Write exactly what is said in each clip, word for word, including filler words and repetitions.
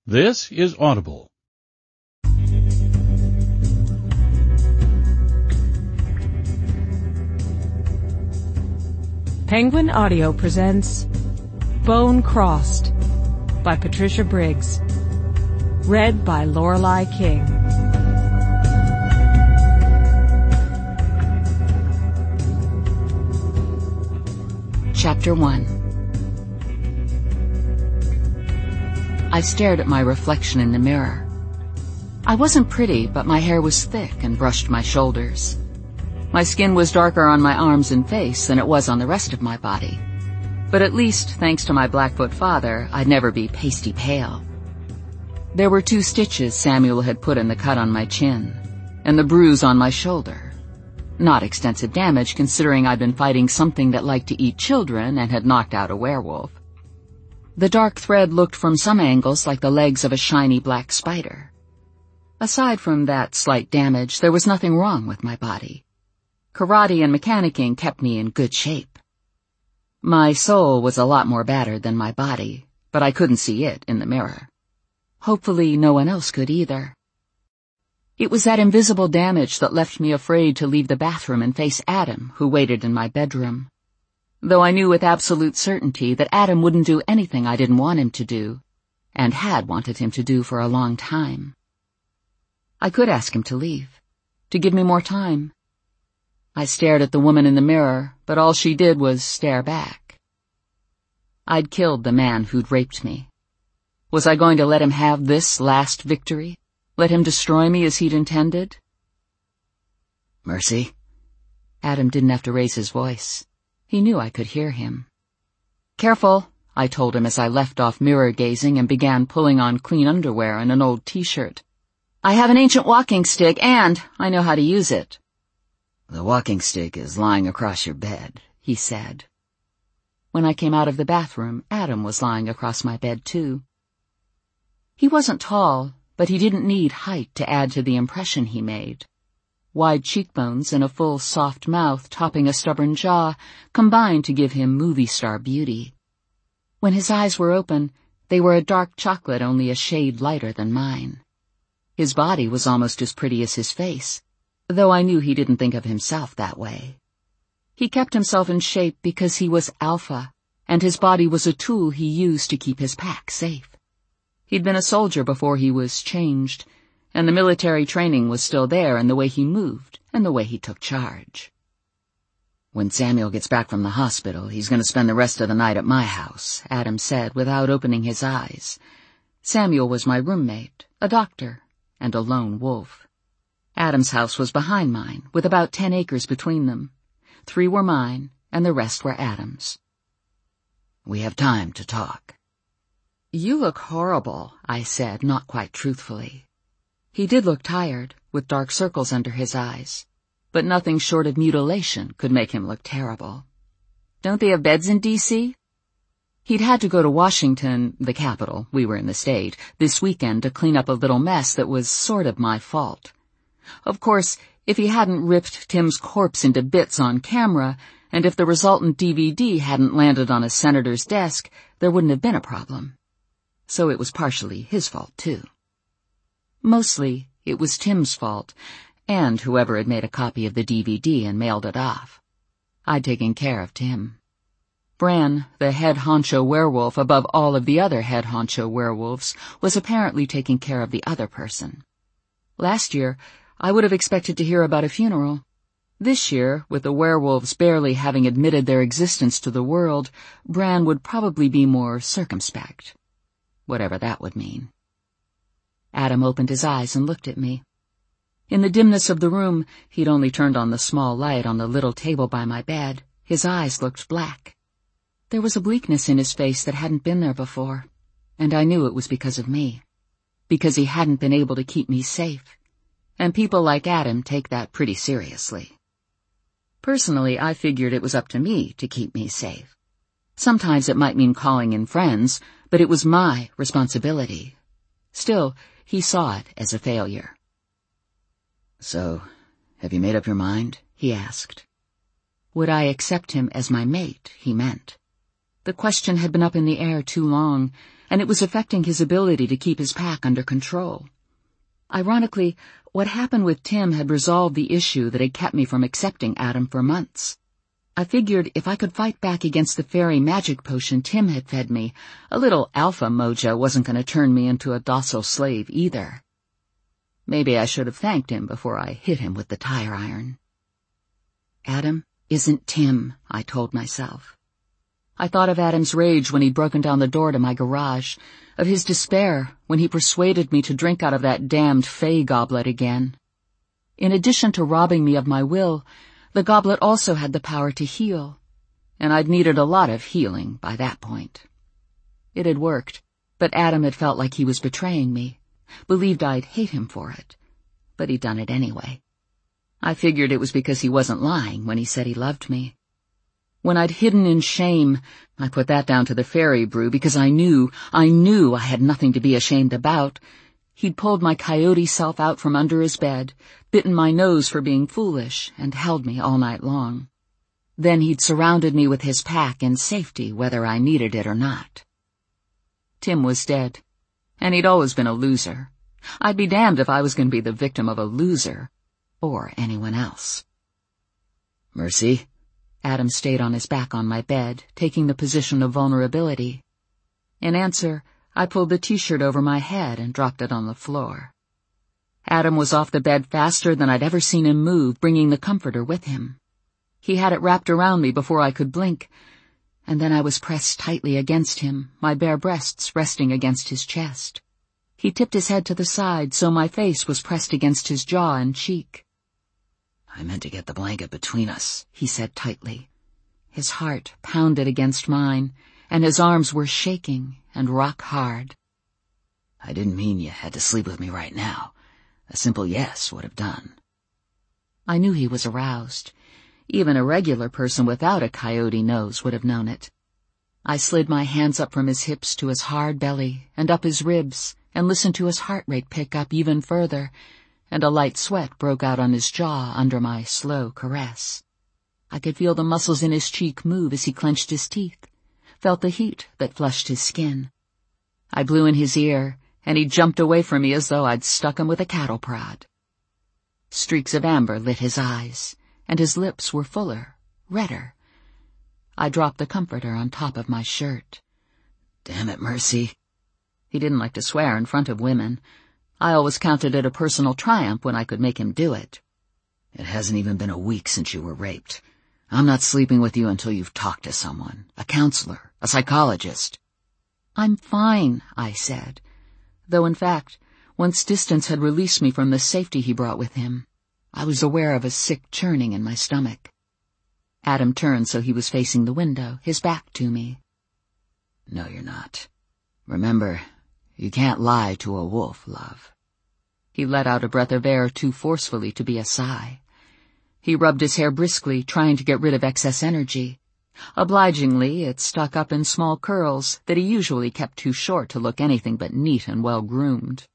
This is Audible. Penguin Audio presents Bone Crossed by Patricia Briggs. Read by Lorelei King. Chapter one. I stared at my reflection in the mirror. I wasn't pretty, but my hair was thick and brushed my shoulders. My skin was darker on my arms and face than it was on the rest of my body. But at least, thanks to my Blackfoot father, I'd never be pasty pale. There were two stitches Samuel had put in the cut on my chin, and the bruise on my shoulder. Not extensive damage, considering I'd been fighting something that liked to eat children and had knocked out a werewolf. The dark thread looked from some angles like the legs of a shiny black spider. Aside from that slight damage, there was nothing wrong with my body. Karate and mechanicking kept me in good shape. My soul was a lot more battered than my body, but I couldn't see it in the mirror. Hopefully no one else could either. It was that invisible damage that left me afraid to leave the bathroom and face Adam, who waited in my bedroom. Though I knew with absolute certainty that Adam wouldn't do anything I didn't want him to do, and had wanted him to do for a long time. I could ask him to leave, to give me more time. I stared at the woman in the mirror, but all she did was stare back. I'd killed the man who'd raped me. Was I going to let him have this last victory? Let him destroy me as he'd intended? Mercy? Adam didn't have to raise his voice. He knew I could hear him. Careful, I told him as I left off mirror gazing and began pulling on clean underwear and an old t-shirt. I have an ancient walking stick, and I know how to use it. The walking stick is lying across your bed, he said. When I came out of the bathroom, Adam was lying across my bed, too. He wasn't tall, but he didn't need height to add to the impression he made. Wide cheekbones and a full, soft mouth topping a stubborn jaw combined to give him movie star beauty. When his eyes were open, they were a dark chocolate only a shade lighter than mine. His body was almost as pretty as his face, though I knew he didn't think of himself that way. He kept himself in shape because he was alpha, and his body was a tool he used to keep his pack safe. He'd been a soldier before he was changed, and the military training was still there in the way he moved and the way he took charge. When Samuel gets back from the hospital, he's going to spend the rest of the night at my house, Adam said without opening his eyes. Samuel was my roommate, a doctor, and a lone wolf. Adam's house was behind mine, with about ten acres between them. Three were mine, and the rest were Adam's. We have time to talk. You look horrible, I said, not quite truthfully. He did look tired, with dark circles under his eyes, but nothing short of mutilation could make him look terrible. Don't they have beds in D C? He'd had to go to Washington, the capital, we were in the state, this weekend to clean up a little mess that was sort of my fault. Of course, if he hadn't ripped Tim's corpse into bits on camera, and if the resultant D V D hadn't landed on a senator's desk, there wouldn't have been a problem. So it was partially his fault, too. Mostly, it was Tim's fault, and whoever had made a copy of the D V D and mailed it off. I'd taken care of Tim. Bran, the head honcho werewolf above all of the other head honcho werewolves, was apparently taking care of the other person. Last year, I would have expected to hear about a funeral. This year, with the werewolves barely having admitted their existence to the world, Bran would probably be more circumspect. Whatever that would mean. Adam opened his eyes and looked at me. In the dimness of the room, he'd only turned on the small light on the little table by my bed. His eyes looked black. There was a bleakness in his face that hadn't been there before, and I knew it was because of me. Because he hadn't been able to keep me safe. And people like Adam take that pretty seriously. Personally, I figured it was up to me to keep me safe. Sometimes it might mean calling in friends, but it was my responsibility. Still, he saw it as a failure. So, have you made up your mind? He asked. Would I accept him as my mate, he meant. The question had been up in the air too long, and it was affecting his ability to keep his pack under control. Ironically, what happened with Tim had resolved the issue that had kept me from accepting Adam for months. I figured if I could fight back against the fairy magic potion Tim had fed me, a little alpha mojo wasn't going to turn me into a docile slave either. Maybe I should have thanked him before I hit him with the tire iron. Adam isn't Tim, I told myself. I thought of Adam's rage when he'd broken down the door to my garage, of his despair when he persuaded me to drink out of that damned fey goblet again. In addition to robbing me of my will, the goblet also had the power to heal, and I'd needed a lot of healing by that point. It had worked, but Adam had felt like he was betraying me, believed I'd hate him for it, but he'd done it anyway. I figured it was because he wasn't lying when he said he loved me. When I'd hidden in shame, I put that down to the fairy brew because I knew, I knew I had nothing to be ashamed about. He'd pulled my coyote self out from under his bed, bitten my nose for being foolish, and held me all night long. Then he'd surrounded me with his pack in safety whether I needed it or not. Tim was dead, and he'd always been a loser. I'd be damned if I was going to be the victim of a loser, or anyone else. Mercy? Adam stayed on his back on my bed, taking the position of vulnerability. In answer, I pulled the t-shirt over my head and dropped it on the floor. Adam was off the bed faster than I'd ever seen him move, bringing the comforter with him. He had it wrapped around me before I could blink, and then I was pressed tightly against him, my bare breasts resting against his chest. He tipped his head to the side so my face was pressed against his jaw and cheek. I meant to get the blanket between us, he said tightly. His heart pounded against mine, and his arms were shaking and rock hard. I didn't mean you had to sleep with me right now. A simple yes would have done. I knew he was aroused. Even a regular person without a coyote nose would have known it. I slid my hands up from his hips to his hard belly and up his ribs and listened to his heart rate pick up even further, and a light sweat broke out on his jaw under my slow caress. I could feel the muscles in his cheek move as he clenched his teeth, felt the heat that flushed his skin. I blew in his ear, and he jumped away from me as though I'd stuck him with a cattle prod. Streaks of amber lit his eyes, and his lips were fuller, redder. I dropped the comforter on top of my shirt. Damn it, Mercy. He didn't like to swear in front of women. I always counted it a personal triumph when I could make him do it. It hasn't even been a week since you were raped. I'm not sleeping with you until you've talked to someone, a counselor, a psychologist. I'm fine, I said, though in fact, once distance had released me from the safety he brought with him, I was aware of a sick churning in my stomach. Adam turned so he was facing the window, his back to me. No, you're not. Remember, you can't lie to a wolf, love. He let out a breath of air too forcefully to be a sigh. He rubbed his hair briskly, trying to get rid of excess energy. Obligingly, it stuck up in small curls that he usually kept too short to look anything but neat and well-groomed.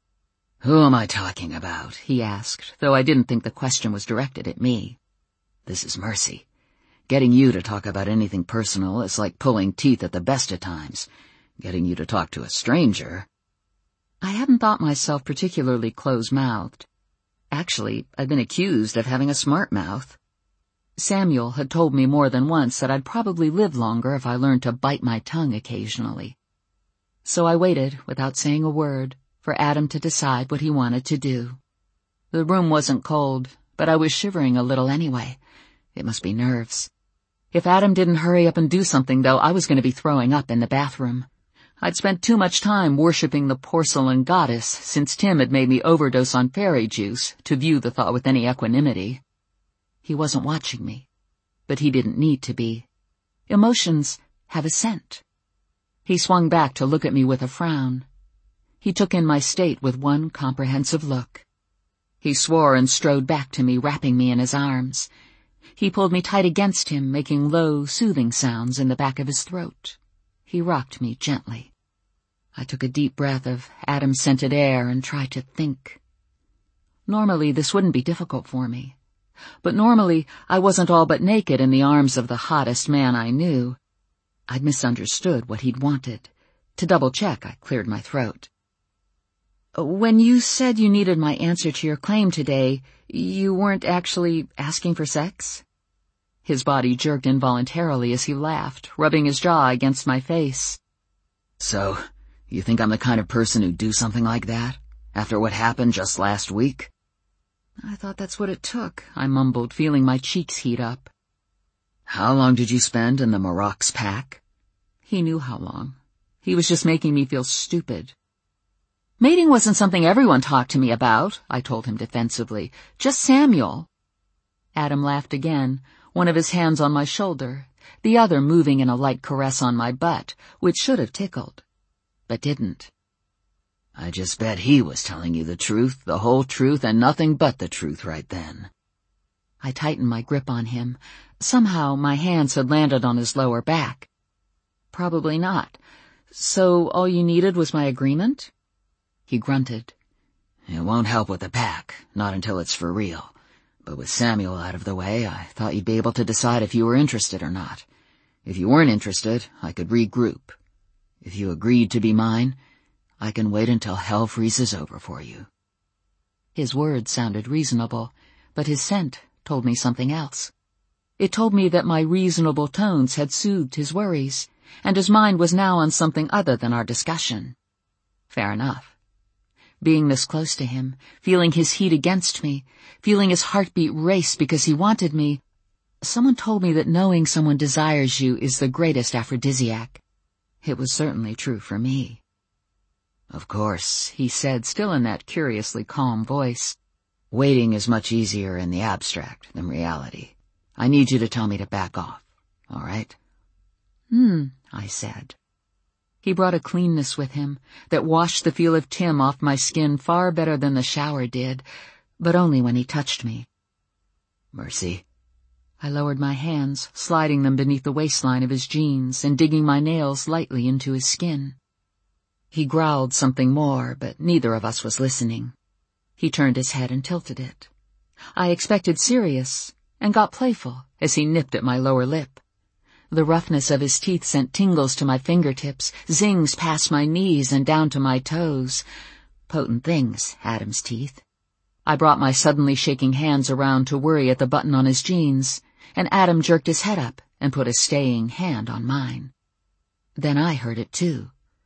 Who am I talking about? He asked, though I didn't think the question was directed at me. This is Mercy. Getting you to talk about anything personal is like pulling teeth at the best of times. Getting you to talk to a stranger... I hadn't thought myself particularly close-mouthed. Actually, I'd been accused of having a smart mouth. Samuel had told me more than once that I'd probably live longer if I learned to bite my tongue occasionally. So I waited, without saying a word, for Adam to decide what he wanted to do. The room wasn't cold, but I was shivering a little anyway. It must be nerves. If Adam didn't hurry up and do something, though, I was going to be throwing up in the bathroom. I'd spent too much time worshipping the porcelain goddess since Tim had made me overdose on fairy juice to view the thought with any equanimity. He wasn't watching me, but he didn't need to be. Emotions have a scent. He swung back to look at me with a frown. He took in my state with one comprehensive look. He swore and strode back to me, wrapping me in his arms. He pulled me tight against him, making low, soothing sounds in the back of his throat. He rocked me gently. I took a deep breath of Adam-scented air and tried to think. Normally, this wouldn't be difficult for me. But normally, I wasn't all but naked in the arms of the hottest man I knew. I'd misunderstood what he'd wanted, To double-check, I cleared my throat. When you said you needed my answer to your claim today, you weren't actually asking for sex? His body jerked involuntarily as he laughed, rubbing his jaw against my face. So, you think I'm the kind of person who'd do something like that, after what happened just last week? I thought that's what it took, I mumbled, feeling my cheeks heat up. How long did you spend in the Marox pack? He knew how long. He was just making me feel stupid. Mating wasn't something everyone talked to me about, I told him defensively. Just Samuel. Adam laughed again, one of his hands on my shoulder, the other moving in a light caress on my butt, which should have tickled, but didn't. I just bet he was telling you the truth, the whole truth, and nothing but the truth right then. I tightened my grip on him. Somehow my hands had landed on his lower back. Probably not. So all you needed was my agreement? He grunted. It won't help with the pack, not until it's for real. But with Samuel out of the way, I thought you'd be able to decide if you were interested or not. If you weren't interested, I could regroup. If you agreed to be mine, I can wait until hell freezes over for you. His words sounded reasonable, but his scent told me something else. It told me that my reasonable tones had soothed his worries, and his mind was now on something other than our discussion. Fair enough. Being this close to him, feeling his heat against me, feeling his heartbeat race because he wanted me, someone told me that knowing someone desires you is the greatest aphrodisiac. It was certainly true for me. Of course, he said, still in that curiously calm voice. Waiting is much easier in the abstract than reality. I need you to tell me to back off, all right? Hmm, I said. He brought a cleanness with him that washed the feel of Tim off my skin far better than the shower did, but only when he touched me. Mercy. I lowered my hands, sliding them beneath the waistline of his jeans and digging my nails lightly into his skin. He growled something more, but neither of us was listening. He turned his head and tilted it. I expected serious, and got playful as he nipped at my lower lip. The roughness of his teeth sent tingles to my fingertips, zings past my knees and down to my toes. Potent things, Adam's teeth. I brought my suddenly shaking hands around to worry at the button on his jeans, and Adam jerked his head up and put a staying hand on mine. Then I heard it too.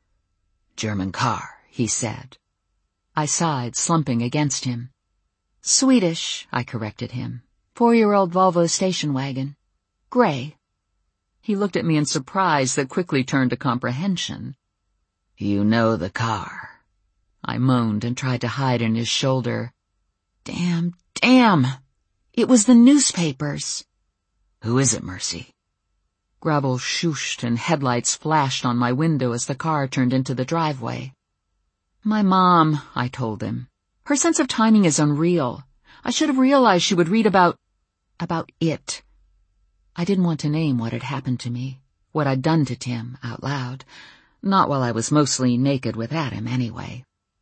German car, he said. I sighed, slumping against him. Swedish, I corrected him. Four-year-old Volvo station wagon. Gray. He looked at me in surprise that quickly turned to comprehension. You know the car. I moaned and tried to hide in his shoulder. Damn, damn! It was the newspapers. Who is it, Mercy? Gravel shooshed and headlights flashed on my window as the car turned into the driveway. My mom, I told him. Her sense of timing is unreal. I should have realized she would read about... about it. I didn't want to name what had happened to me, what I'd done to Tim, out loud. Not while I was mostly naked with Adam, anyway.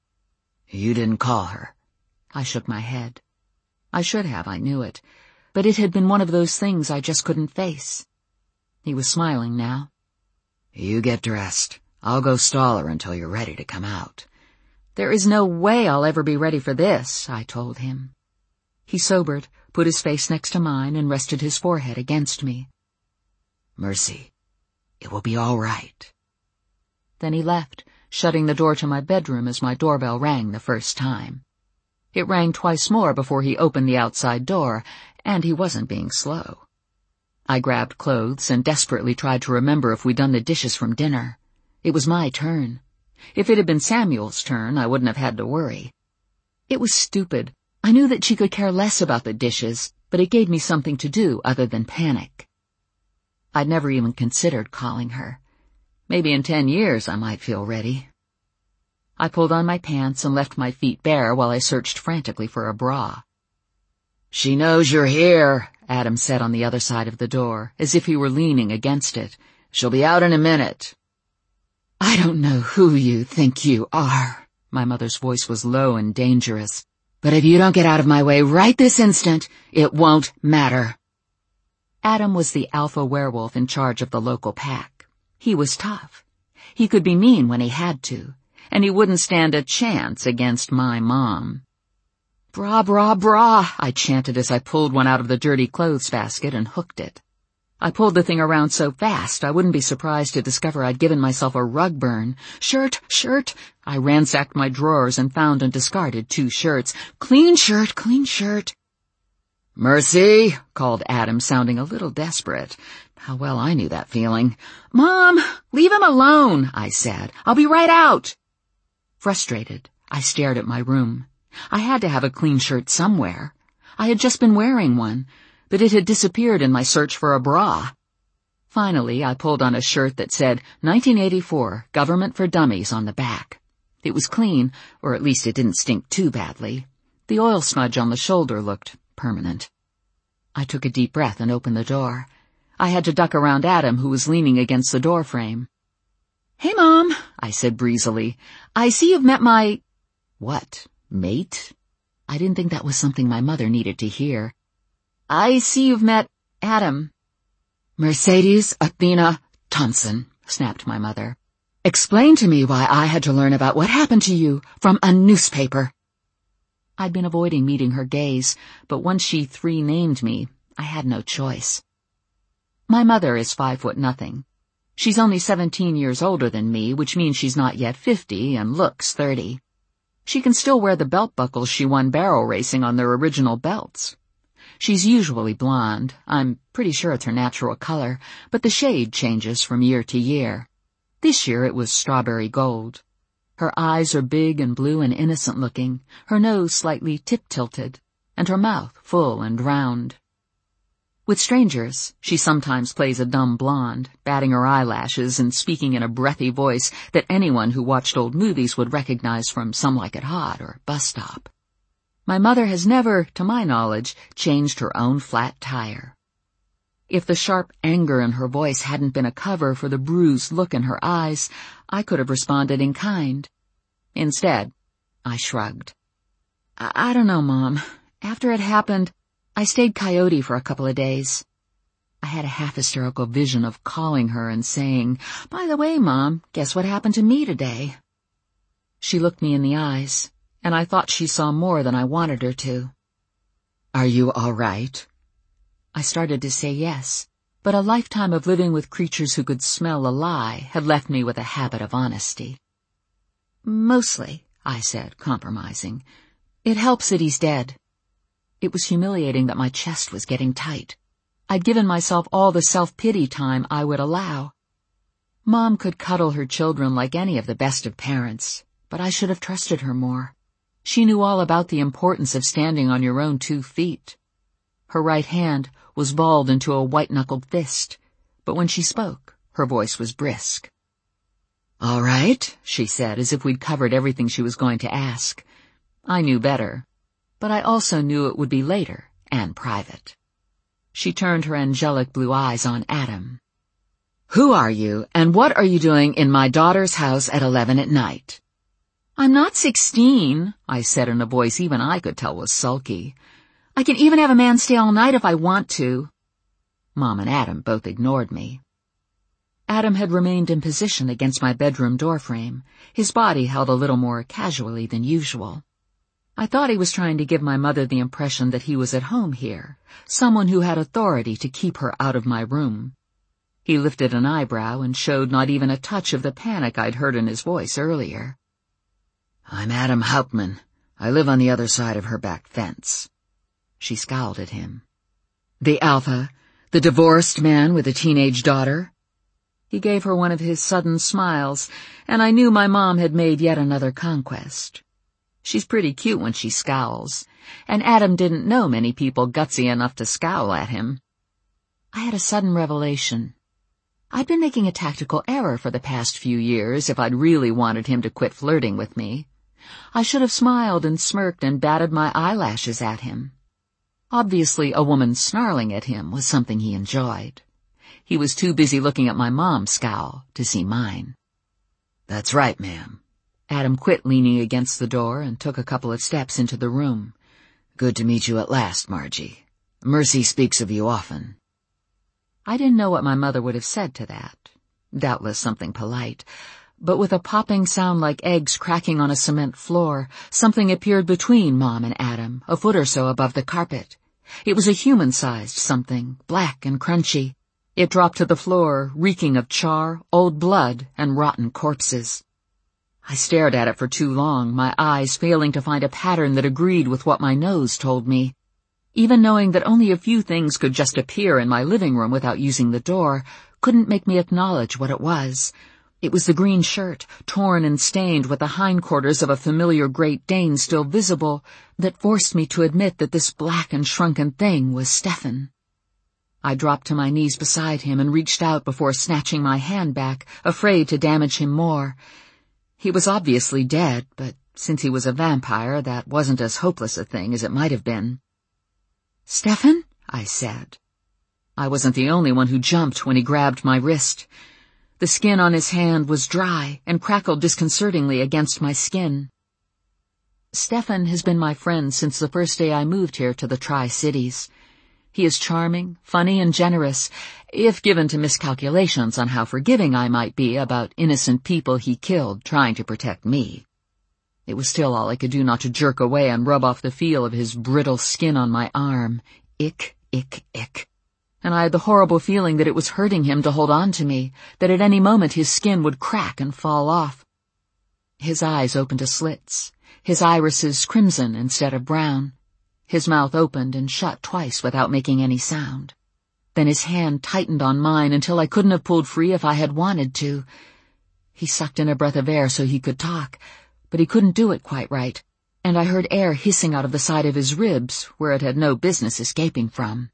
You didn't call her? I shook my head. I should have, I knew it, but it had been one of those things I just couldn't face. He was smiling now. You get dressed. I'll go stall her until you're ready to come out. There is no way I'll ever be ready for this, I told him. He sobered, put his face next to mine, and rested his forehead against me. Mercy, it will be all right. Then he left, shutting the door to my bedroom as my doorbell rang the first time. It rang twice more before he opened the outside door, and he wasn't being slow. I grabbed clothes and desperately tried to remember if we'd done the dishes from dinner. It was my turn. If it had been Samuel's turn, I wouldn't have had to worry. It was stupid. I knew that she could care less about the dishes, but it gave me something to do other than panic. I'd never even considered calling her. Maybe in ten years I might feel ready. I pulled on my pants and left my feet bare while I searched frantically for a bra. She knows you're here, Adam said on the other side of the door, as if he were leaning against it. She'll be out in a minute. I don't know who you think you are. My mother's voice was low and dangerous. But if you don't get out of my way right this instant, it won't matter. Adam was the alpha werewolf in charge of the local pack. He was tough. He could be mean when he had to, and he wouldn't stand a chance against my mom. "Bra, bra, bra," I chanted as I pulled one out of the dirty clothes basket and hooked it. I pulled the thing around so fast I wouldn't be surprised to discover I'd given myself a rug burn. "Shirt, shirt." I ransacked my drawers and found and discarded two shirts. "Clean shirt, clean shirt." "Mercy," called Adam, sounding a little desperate. How well I knew that feeling. "Mom, leave him alone," I said. "I'll be right out." Frustrated, I stared at my room. I had to have a clean shirt somewhere. I had just been wearing one, but it had disappeared in my search for a bra. Finally, I pulled on a shirt that said nineteen eighty-four, Government for Dummies on the back. It was clean, or at least it didn't stink too badly. The oil smudge on the shoulder looked permanent. I took a deep breath and opened the door. I had to duck around Adam, who was leaning against the door frame. "Hey, Mom," I said breezily. "I see you've met my—" "What, mate?" I didn't think that was something my mother needed to hear. "I see you've met Adam." "Mercedes Athena Thompson," snapped my mother. "Explain to me why I had to learn about what happened to you from a newspaper." I'd been avoiding meeting her gaze, but once she three-named me, I had no choice. My mother is five foot nothing. She's only seventeen years older than me, which means she's not yet fifty and looks thirty. She can still wear the belt buckles she won barrel racing on their original belts. She's usually blonde. I'm pretty sure it's her natural color, but the shade changes from year to year. This year it was strawberry gold. Her eyes are big and blue and innocent-looking, her nose slightly tip-tilted, and her mouth full and round. With strangers, she sometimes plays a dumb blonde, batting her eyelashes and speaking in a breathy voice that anyone who watched old movies would recognize from Some Like It Hot or Bus Stop. My mother has never, to my knowledge, changed her own flat tire. If the sharp anger in her voice hadn't been a cover for the bruised look in her eyes, I could have responded in kind. Instead, I shrugged. I, I don't know, Mom. After it happened, I stayed coyote for a couple of days. I had a half-hysterical vision of calling her and saying, "By the way, Mom, guess what happened to me today?" She looked me in the eyes, and I thought she saw more than I wanted her to. "Are you all right?" I started to say yes, but a lifetime of living with creatures who could smell a lie had left me with a habit of honesty. "Mostly," I said, compromising. "It helps that he's dead." It was humiliating that my chest was getting tight. I'd given myself all the self-pity time I would allow. Mom could cuddle her children like any of the best of parents, but I should have trusted her more. She knew all about the importance of standing on your own two feet. Her right hand was balled into a white-knuckled fist, but when she spoke, her voice was brisk. "All right," she said, as if we'd covered everything she was going to ask. I knew better, but I also knew it would be later and private. She turned her angelic blue eyes on Adam. "Who are you, and what are you doing in my daughter's house at eleven at night?" "I'm not sixteen, I said in a voice even I could tell was sulky. "I can even have a man stay all night if I want to." Mom and Adam both ignored me. Adam had remained in position against my bedroom doorframe, his body held a little more casually than usual. I thought he was trying to give my mother the impression that he was at home here, someone who had authority to keep her out of my room. He lifted an eyebrow and showed not even a touch of the panic I'd heard in his voice earlier. "I'm Adam Hauptman. I live on the other side of her back fence." She scowled at him. "The alpha, the divorced man with a teenage daughter?" He gave her one of his sudden smiles, and I knew my mom had made yet another conquest. She's pretty cute when she scowls, and Adam didn't know many people gutsy enough to scowl at him. I had a sudden revelation. I'd been making a tactical error for the past few years if I'd really wanted him to quit flirting with me. I should have smiled and smirked and batted my eyelashes at him. Obviously, a woman snarling at him was something he enjoyed. He was too busy looking at my mom's scowl to see mine. "That's right, ma'am." Adam quit leaning against the door and took a couple of steps into the room. "Good to meet you at last, Margie. Mercy speaks of you often." I didn't know what my mother would have said to that. Doubtless something polite, but with a popping sound like eggs cracking on a cement floor, something appeared between Mom and Adam, a foot or so above the carpet. It was a human-sized something, black and crunchy. It dropped to the floor, reeking of char, old blood, and rotten corpses. I stared at it for too long, my eyes failing to find a pattern that agreed with what my nose told me. Even knowing that only a few things could just appear in my living room without using the door couldn't make me acknowledge what it was. It was the green shirt, torn and stained with the hindquarters of a familiar Great Dane still visible, that forced me to admit that this black and shrunken thing was Stefan. I dropped to my knees beside him and reached out before snatching my hand back, afraid to damage him more. He was obviously dead, but since he was a vampire, that wasn't as hopeless a thing as it might have been. "Stefan?" I said. I wasn't the only one who jumped when he grabbed my wrist. The skin on his hand was dry and crackled disconcertingly against my skin. Stefan has been my friend since the first day I moved here to the Tri-Cities. He is charming, funny, and generous, if given to miscalculations on how forgiving I might be about innocent people he killed trying to protect me. It was still all I could do not to jerk away and rub off the feel of his brittle skin on my arm. Ick, ick, ick. And I had the horrible feeling that it was hurting him to hold on to me, that at any moment his skin would crack and fall off. His eyes opened to slits, his irises crimson instead of brown. His mouth opened and shut twice without making any sound. Then his hand tightened on mine until I couldn't have pulled free if I had wanted to. He sucked in a breath of air so he could talk, but he couldn't do it quite right, and I heard air hissing out of the side of his ribs where it had no business escaping from.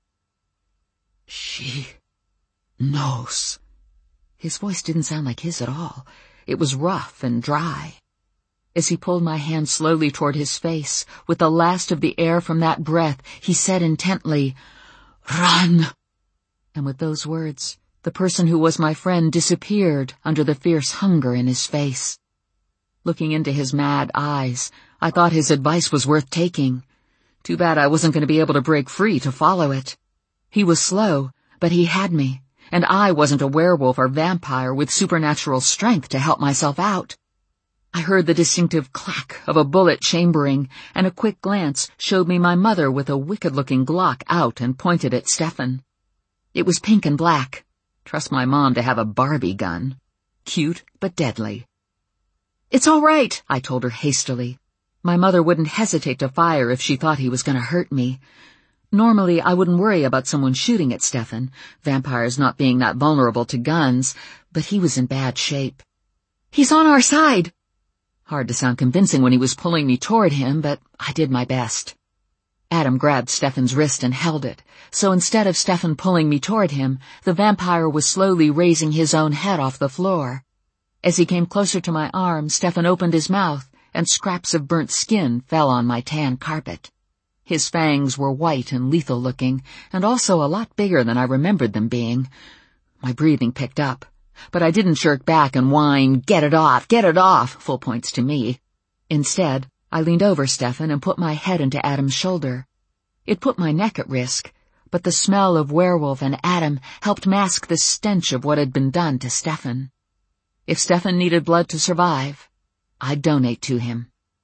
"She knows." His voice didn't sound like his at all. It was rough and dry. As he pulled my hand slowly toward his face, with the last of the air from that breath, he said intently, "Run!" And with those words, the person who was my friend disappeared under the fierce hunger in his face. Looking into his mad eyes, I thought his advice was worth taking. Too bad I wasn't going to be able to break free to follow it. He was slow, but he had me, and I wasn't a werewolf or vampire with supernatural strength to help myself out. I heard the distinctive clack of a bullet chambering, and a quick glance showed me my mother with a wicked-looking Glock out and pointed at Stefan. It was pink and black. Trust my mom to have a Barbie gun. Cute, but deadly. "It's all right," I told her hastily. My mother wouldn't hesitate to fire if she thought he was going to hurt me. Normally, I wouldn't worry about someone shooting at Stefan, vampires not being that vulnerable to guns, but he was in bad shape. "He's on our side." Hard to sound convincing when he was pulling me toward him, but I did my best. Adam grabbed Stefan's wrist and held it, so instead of Stefan pulling me toward him, the vampire was slowly raising his own head off the floor. As he came closer to my arm, Stefan opened his mouth, and scraps of burnt skin fell on my tan carpet. His fangs were white and lethal-looking, and also a lot bigger than I remembered them being. My breathing picked up, but I didn't jerk back and whine, "Get it off, get it off," full points to me. Instead, I leaned over Stefan and put my head into Adam's shoulder. It put my neck at risk, but the smell of werewolf and Adam helped mask the stench of what had been done to Stefan. If Stefan needed blood to survive, I'd donate to him.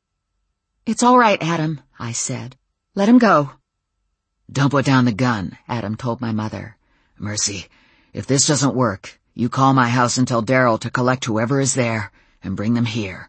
"It's all right, Adam," I said. "Let him go." "Don't put down the gun," Adam told my mother. "Mercy, if this doesn't work, you call my house and tell Daryl to collect whoever is there and bring them here."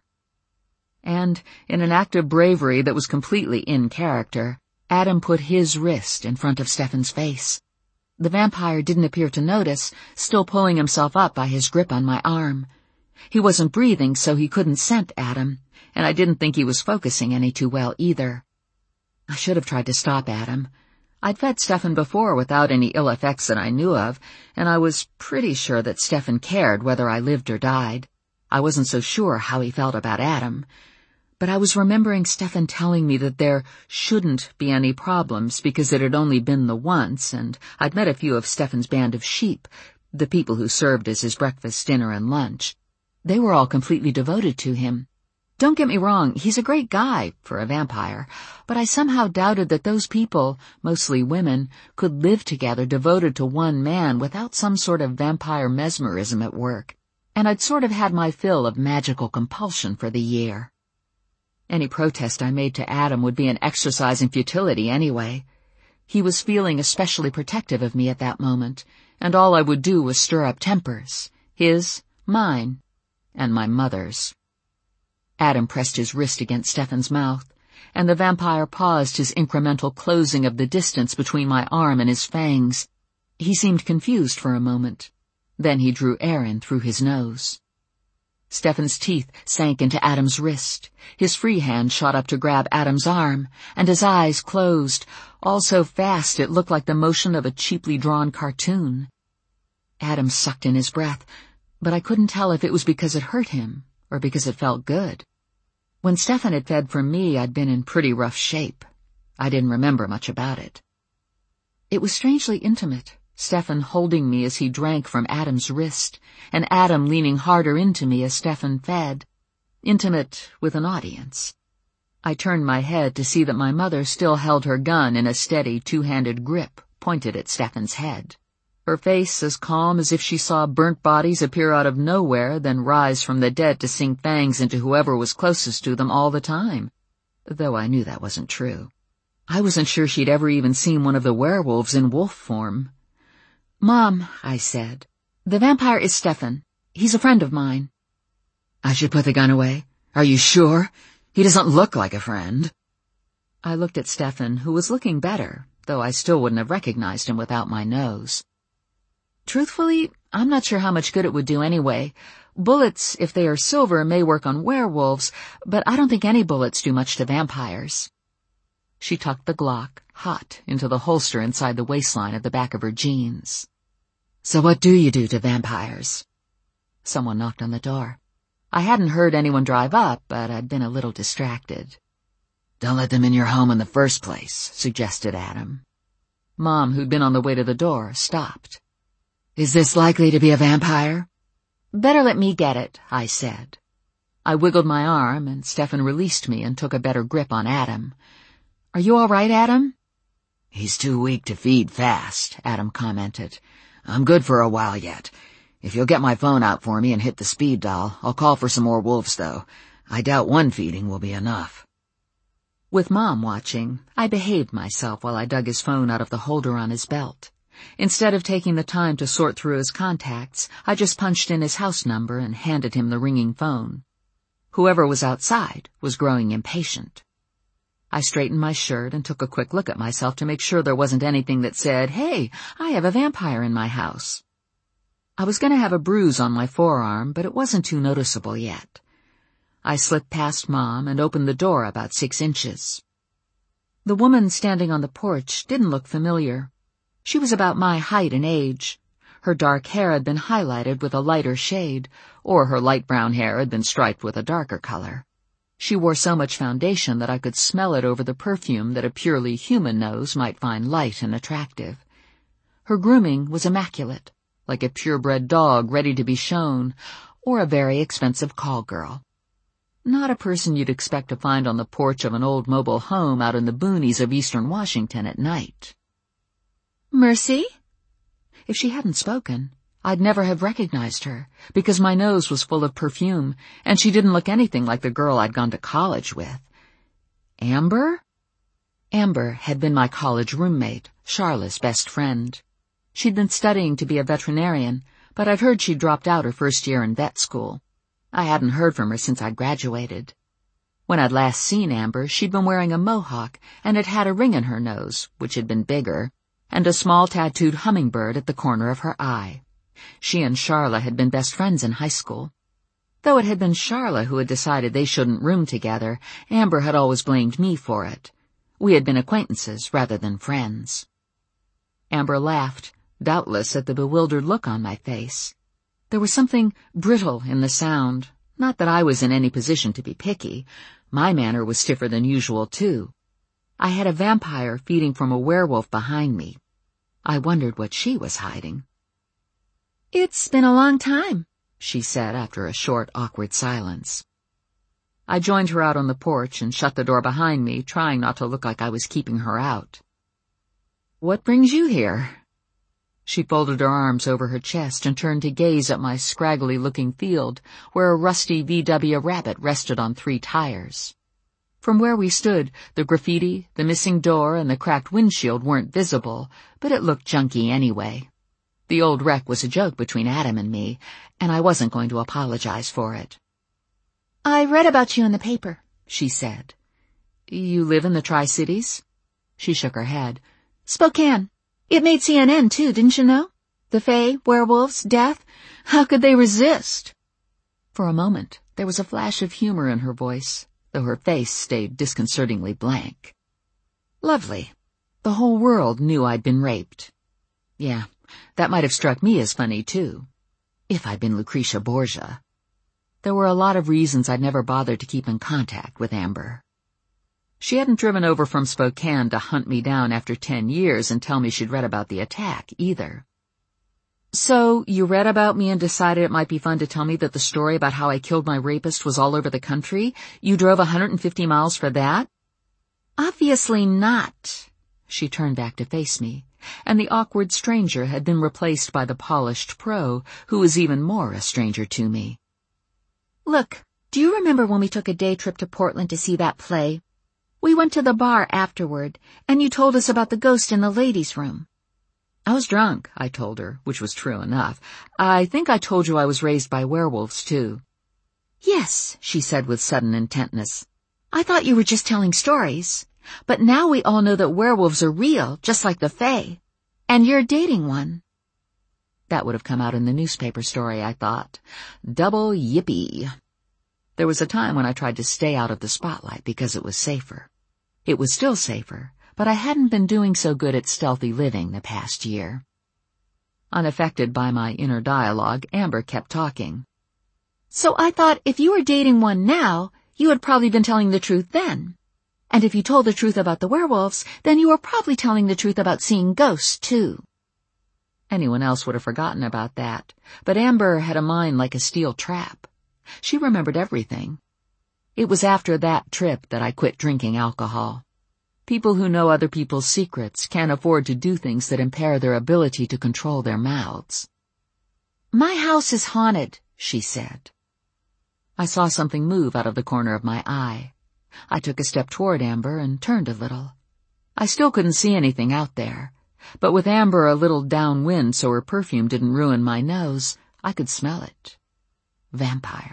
And, in an act of bravery that was completely in character, Adam put his wrist in front of Stefan's face. The vampire didn't appear to notice, still pulling himself up by his grip on my arm. He wasn't breathing, so he couldn't scent Adam, and I didn't think he was focusing any too well either. I should have tried to stop Adam. I'd fed Stefan before without any ill effects that I knew of, and I was pretty sure that Stefan cared whether I lived or died. I wasn't so sure how he felt about Adam. But I was remembering Stefan telling me that there shouldn't be any problems because it had only been the once, and I'd met a few of Stefan's band of sheep, the people who served as his breakfast, dinner, and lunch. They were all completely devoted to him. Don't get me wrong, he's a great guy for a vampire, but I somehow doubted that those people, mostly women, could live together devoted to one man without some sort of vampire mesmerism at work. and I'd sort of had my fill of magical compulsion for the year. Any protest I made to Adam would be an exercise in futility anyway. He was feeling especially protective of me at that moment, and all I would do was stir up tempers, his, mine, and my mother's. Adam pressed his wrist against Stefan's mouth, and the vampire paused his incremental closing of the distance between my arm and his fangs. He seemed confused for a moment. Then he drew air in through his nose. Stefan's teeth sank into Adam's wrist. His free hand shot up to grab Adam's arm, and his eyes closed, all so fast it looked like the motion of a cheaply drawn cartoon. Adam sucked in his breath, but I couldn't tell if it was because it hurt him or because it felt good. When Stefan had fed from me, I'd been in pretty rough shape. I didn't remember much about it. It was strangely intimate, Stefan holding me as he drank from Adam's wrist, and Adam leaning harder into me as Stefan fed. Intimate with an audience. I turned my head to see that my mother still held her gun in a steady two-handed grip pointed at Stefan's head. Her face as calm as if she saw burnt bodies appear out of nowhere, then rise from the dead to sink fangs into whoever was closest to them all the time, though I knew that wasn't true. I wasn't sure she'd ever even seen one of the werewolves in wolf form. "Mom," I said, "the vampire is Stefan. He's a friend of mine." "I should put the gun away. Are you sure? He doesn't look like a friend." I looked at Stefan, who was looking better, though I still wouldn't have recognized him without my nose. "Truthfully, I'm not sure how much good it would do anyway. Bullets, if they are silver, may work on werewolves, but I don't think any bullets do much to vampires." She tucked the Glock, hot, into the holster inside the waistline of the back of her jeans. "So what do you do to vampires?" Someone knocked on the door. I hadn't heard anyone drive up, but I'd been a little distracted. "Don't let them in your home in the first place," suggested Adam. Mom, who'd been on the way to the door, stopped. "Is this likely to be a vampire?" "Better let me get it," I said. I wiggled my arm, and Stefan released me and took a better grip on Adam. "Are you all right, Adam?" "He's too weak to feed fast," Adam commented. "I'm good for a while yet. If you'll get my phone out for me and hit the speed dial, I'll call for some more wolves, though. I doubt one feeding will be enough." With Mom watching, I behaved myself while I dug his phone out of the holder on his belt. Instead of taking the time to sort through his contacts, I just punched in his house number and handed him the ringing phone. Whoever was outside was growing impatient. I straightened my shirt and took a quick look at myself to make sure there wasn't anything that said, "Hey, I have a vampire in my house." I was going to have a bruise on my forearm, but it wasn't too noticeable yet. I slipped past Mom and opened the door about six inches. The woman standing on the porch didn't look familiar. She was about my height and age. Her dark hair had been highlighted with a lighter shade, or her light brown hair had been striped with a darker color. She wore so much foundation that I could smell it over the perfume that a purely human nose might find light and attractive. Her grooming was immaculate, like a purebred dog ready to be shown, or a very expensive call girl. Not a person you'd expect to find on the porch of an old mobile home out in the boonies of eastern Washington at night. "Mercy?" If she hadn't spoken, I'd never have recognized her, because my nose was full of perfume, and she didn't look anything like the girl I'd gone to college with. Amber? Amber had been my college roommate, Charla's best friend. She'd been studying to be a veterinarian, but I'd heard she'd dropped out her first year in vet school. I hadn't heard from her since I'd graduated. When I'd last seen Amber, she'd been wearing a mohawk and had had a ring in her nose, which had been bigger, and a small tattooed hummingbird at the corner of her eye. She and Charla had been best friends in high school. Though it had been Charla who had decided they shouldn't room together, Amber had always blamed me for it. We had been acquaintances rather than friends. Amber laughed, doubtless at the bewildered look on my face. There was something brittle in the sound. Not that I was in any position to be picky. My manner was stiffer than usual, too. I had a vampire feeding from a werewolf behind me. I wondered what she was hiding. "It's been a long time," she said after a short, awkward silence. I joined her out on the porch and shut the door behind me, trying not to look like I was keeping her out. "What brings you here?" She folded her arms over her chest and turned to gaze at my scraggly-looking field, where a rusty V W Rabbit rested on three tires. From where we stood, the graffiti, the missing door, and the cracked windshield weren't visible, but it looked junky anyway. The old wreck was a joke between Adam and me, and I wasn't going to apologize for it. "I read about you in the paper," she said. "You live in the Tri-Cities?" She shook her head. "Spokane. It made C N N, too, didn't you know? The Fae, werewolves, death. How could they resist?" For a moment, there was a flash of humor in her voice, though her face stayed disconcertingly blank. Lovely. The whole world knew I'd been raped. Yeah, that might have struck me as funny, too. If I'd been Lucretia Borgia. There were a lot of reasons I'd never bothered to keep in contact with Amber. She hadn't driven over from Spokane to hunt me down after ten years and tell me she'd read about the attack, either. "So, you read about me and decided it might be fun to tell me that the story about how I killed my rapist was all over the country? You drove one hundred fifty miles for that?" "Obviously not." She turned back to face me, and the awkward stranger had been replaced by the polished pro, who was even more a stranger to me. "Look, do you remember when we took a day trip to Portland to see that play? We went to the bar afterward, and you told us about the ghost in the ladies' room." I was drunk, I told her, which was true enough. "I think I told you I was raised by werewolves, too." "Yes," she said with sudden intentness. "I thought you were just telling stories, but now we all know that werewolves are real, just like the Fae. And you're dating one." That would have come out in the newspaper story, I thought. Double yippee. There was a time when I tried to stay out of the spotlight because it was safer. It was still safer, but I hadn't been doing so good at stealthy living the past year. Unaffected by my inner dialogue, Amber kept talking. "So I thought if you were dating one now, you had probably been telling the truth then. And if you told the truth about the werewolves, then you were probably telling the truth about seeing ghosts, too." Anyone else would have forgotten about that, but Amber had a mind like a steel trap. She remembered everything. It was after that trip that I quit drinking alcohol. People who know other people's secrets can't afford to do things that impair their ability to control their mouths. "My house is haunted," she said. I saw something move out of the corner of my eye. I took a step toward Amber and turned a little. I still couldn't see anything out there, but with Amber a little downwind so her perfume didn't ruin my nose, I could smell it. Vampire.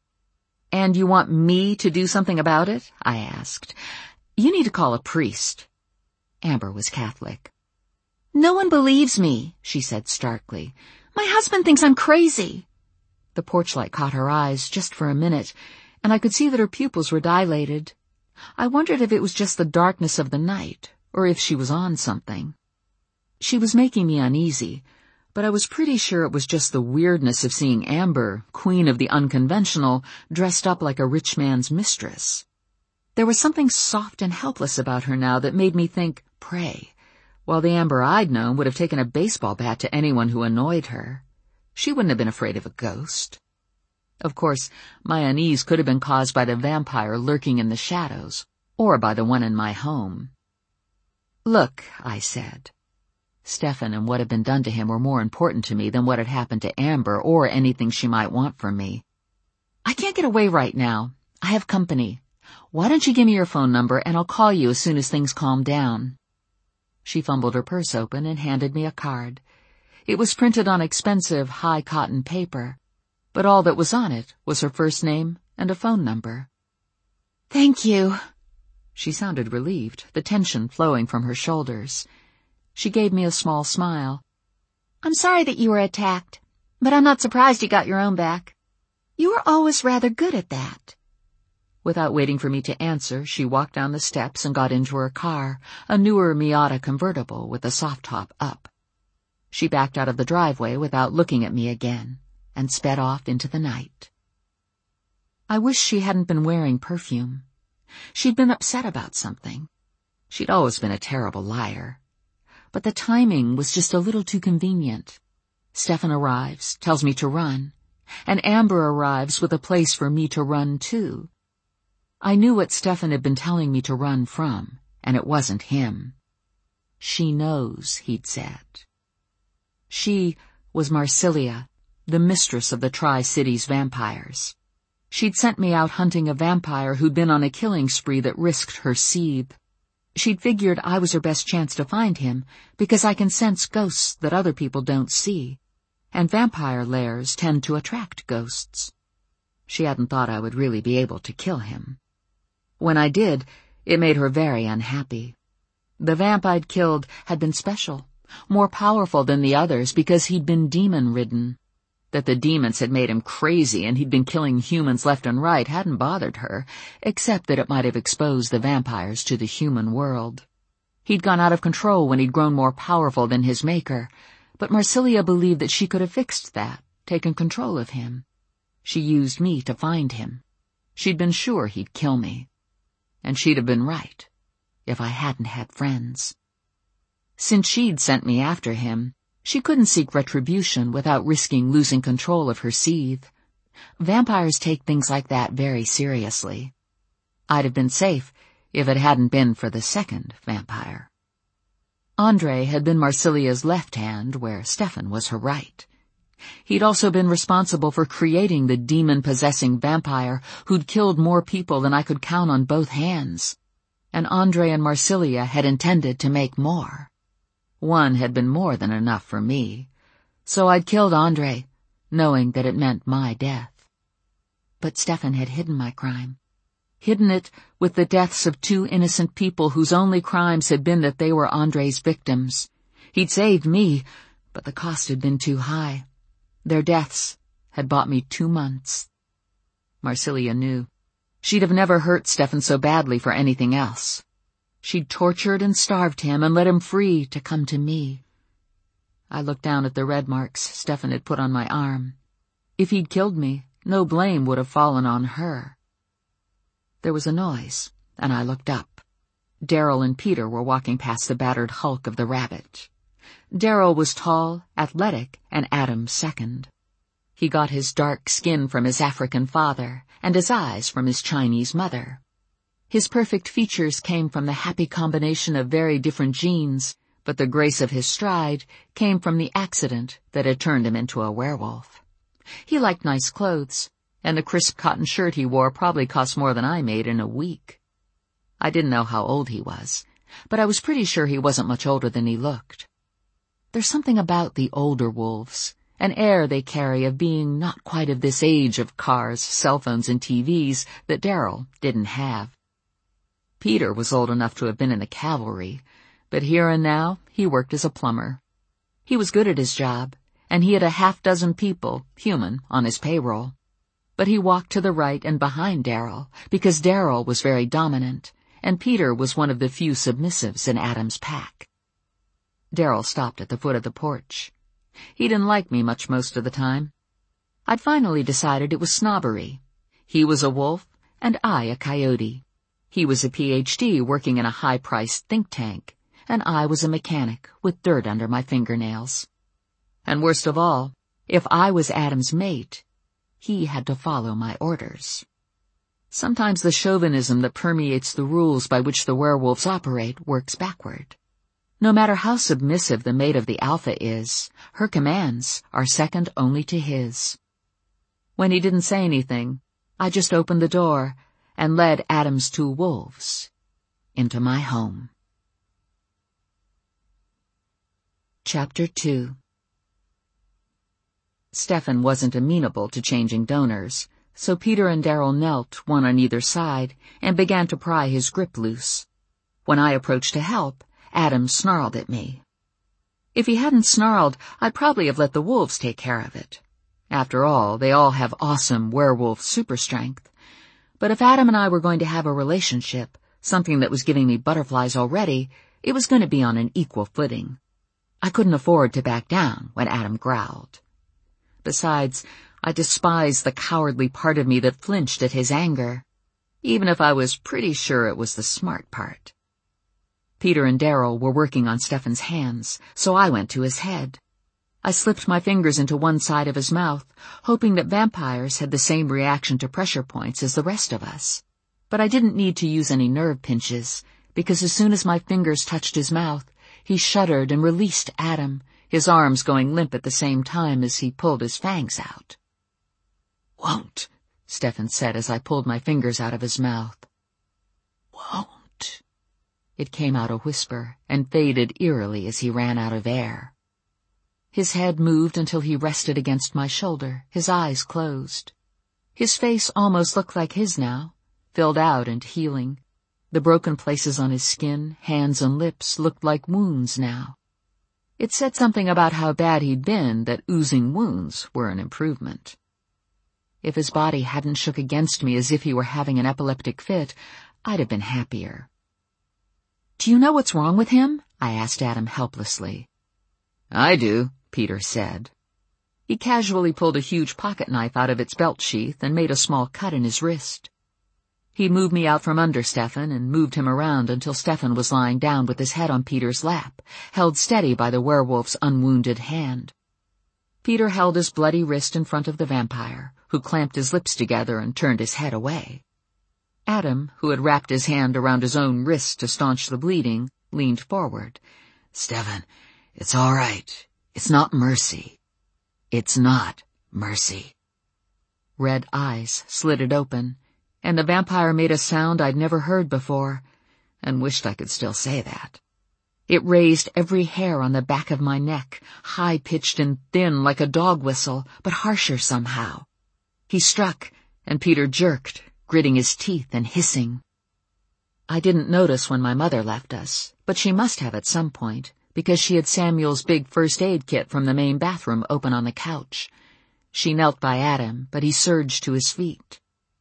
"And you want me to do something about it?" I asked. "You need to call a priest." Amber was Catholic. "No one believes me," she said starkly. "My husband thinks I'm crazy." The porch light caught her eyes just for a minute, and I could see that her pupils were dilated. I wondered if it was just the darkness of the night, or if she was on something. She was making me uneasy, but I was pretty sure it was just the weirdness of seeing Amber, queen of the unconventional, dressed up like a rich man's mistress. There was something soft and helpless about her now that made me think, pray, while the Amber I'd known would have taken a baseball bat to anyone who annoyed her. She wouldn't have been afraid of a ghost. Of course, my unease could have been caused by the vampire lurking in the shadows, or by the one in my home. "Look," I said. Stefan and what had been done to him were more important to me than what had happened to Amber or anything she might want from me. "I can't get away right now. I have company. Why don't you give me your phone number and I'll call you as soon as things calm down?" She fumbled her purse open and handed me a card. It was printed on expensive, high-cotton paper, but all that was on it was her first name and a phone number. "Thank you." She sounded relieved, the tension flowing from her shoulders. She gave me a small smile. "I'm sorry that you were attacked, but I'm not surprised you got your own back. You were always rather good at that." Without waiting for me to answer, she walked down the steps and got into her car, a newer Miata convertible with the soft top up. She backed out of the driveway without looking at me again and sped off into the night. I wish she hadn't been wearing perfume. She'd been upset about something. She'd always been a terrible liar. But the timing was just a little too convenient. Stefan arrives, tells me to run, and Amber arrives with a place for me to run to. I knew what Stefan had been telling me to run from, and it wasn't him. "She knows," he'd said. She was Marsilia, the mistress of the Tri-Cities vampires. She'd sent me out hunting a vampire who'd been on a killing spree that risked her seethe. She'd figured I was her best chance to find him, because I can sense ghosts that other people don't see, and vampire lairs tend to attract ghosts. She hadn't thought I would really be able to kill him. When I did, it made her very unhappy. The vamp I'd killed had been special, more powerful than the others because he'd been demon-ridden. That the demons had made him crazy and he'd been killing humans left and right hadn't bothered her, except that it might have exposed the vampires to the human world. He'd gone out of control when he'd grown more powerful than his maker, but Marsilia believed that she could have fixed that, taken control of him. She used me to find him. She'd been sure he'd kill me. And she'd have been right, if I hadn't had friends. Since she'd sent me after him, she couldn't seek retribution without risking losing control of her seethe. Vampires take things like that very seriously. I'd have been safe if it hadn't been for the second vampire. Andre had been Marsilia's left hand, where Stefan was her right. He'd also been responsible for creating the demon-possessing vampire who'd killed more people than I could count on both hands. And Andre and Marsilia had intended to make more. One had been more than enough for me, so I'd killed Andre, knowing that it meant my death. But Stefan had hidden my crime. Hidden it with the deaths of two innocent people whose only crimes had been that they were Andre's victims. He'd saved me, but the cost had been too high. Their deaths had bought me two months. Marsilia knew. She'd have never hurt Stefan so badly for anything else. She'd tortured and starved him and let him free to come to me. I looked down at the red marks Stefan had put on my arm. If he'd killed me, no blame would have fallen on her. There was a noise, and I looked up. Daryl and Peter were walking past the battered hulk of the rabbit. Daryl was tall, athletic, and Adam's second. He got his dark skin from his African father, and his eyes from his Chinese mother. His perfect features came from the happy combination of very different genes, but the grace of his stride came from the accident that had turned him into a werewolf. He liked nice clothes, and the crisp cotton shirt he wore probably cost more than I made in a week. I didn't know how old he was, but I was pretty sure he wasn't much older than he looked. There's something about the older wolves, an air they carry of being not quite of this age of cars, cell phones, and T Vs that Daryl didn't have. Peter was old enough to have been in the cavalry, but here and now he worked as a plumber. He was good at his job, and he had a half dozen people, human, on his payroll. But he walked to the right and behind Daryl, because Daryl was very dominant, and Peter was one of the few submissives in Adam's pack. Daryl stopped at the foot of the porch. He didn't like me much most of the time. I'd finally decided it was snobbery. He was a wolf, and I a coyote. He was a P H D working in a high-priced think tank, and I was a mechanic with dirt under my fingernails. And worst of all, if I was Adam's mate, he had to follow my orders. Sometimes the chauvinism that permeates the rules by which the werewolves operate works backward. No matter how submissive the mate of the alpha is, her commands are second only to his. When he didn't say anything, I just opened the door and led Adam's two wolves into my home. Chapter two. Stefan wasn't amenable to changing donors, so Peter and Daryl knelt, one on either side, and began to pry his grip loose. When I approached to help, Adam snarled at me. If he hadn't snarled, I'd probably have let the wolves take care of it. After all, they all have awesome werewolf super strength. But if Adam and I were going to have a relationship, something that was giving me butterflies already, it was going to be on an equal footing. I couldn't afford to back down when Adam growled. Besides, I despised the cowardly part of me that flinched at his anger, even if I was pretty sure it was the smart part. Peter and Daryl were working on Stefan's hands, so I went to his head. I slipped my fingers into one side of his mouth, hoping that vampires had the same reaction to pressure points as the rest of us. But I didn't need to use any nerve pinches, because as soon as my fingers touched his mouth, he shuddered and released Adam, his arms going limp at the same time as he pulled his fangs out. "Won't," Stefan said as I pulled my fingers out of his mouth. "Won't." It came out a whisper and faded eerily as he ran out of air. His head moved until he rested against my shoulder, his eyes closed. His face almost looked like his now, filled out and healing. The broken places on his skin, hands and lips looked like wounds now. It said something about how bad he'd been that oozing wounds were an improvement. If his body hadn't shook against me as if he were having an epileptic fit, I'd have been happier. "Do you know what's wrong with him?" I asked Adam helplessly. "I do," Peter said. He casually pulled a huge pocket knife out of its belt sheath and made a small cut in his wrist. He moved me out from under Stefan and moved him around until Stefan was lying down with his head on Peter's lap, held steady by the werewolf's unwounded hand. Peter held his bloody wrist in front of the vampire, who clamped his lips together and turned his head away. Adam, who had wrapped his hand around his own wrist to staunch the bleeding, leaned forward. "Stefan, it's all right. It's not mercy. It's not mercy." Red eyes slitted open, and the vampire made a sound I'd never heard before, and wished I could still say that. It raised every hair on the back of my neck, high-pitched and thin like a dog whistle, but harsher somehow. He struck, and Peter jerked, gritting his teeth and hissing. I didn't notice when my mother left us, but she must have at some point, because she had Samuel's big first aid kit from the main bathroom open on the couch. She knelt by Adam, but he surged to his feet.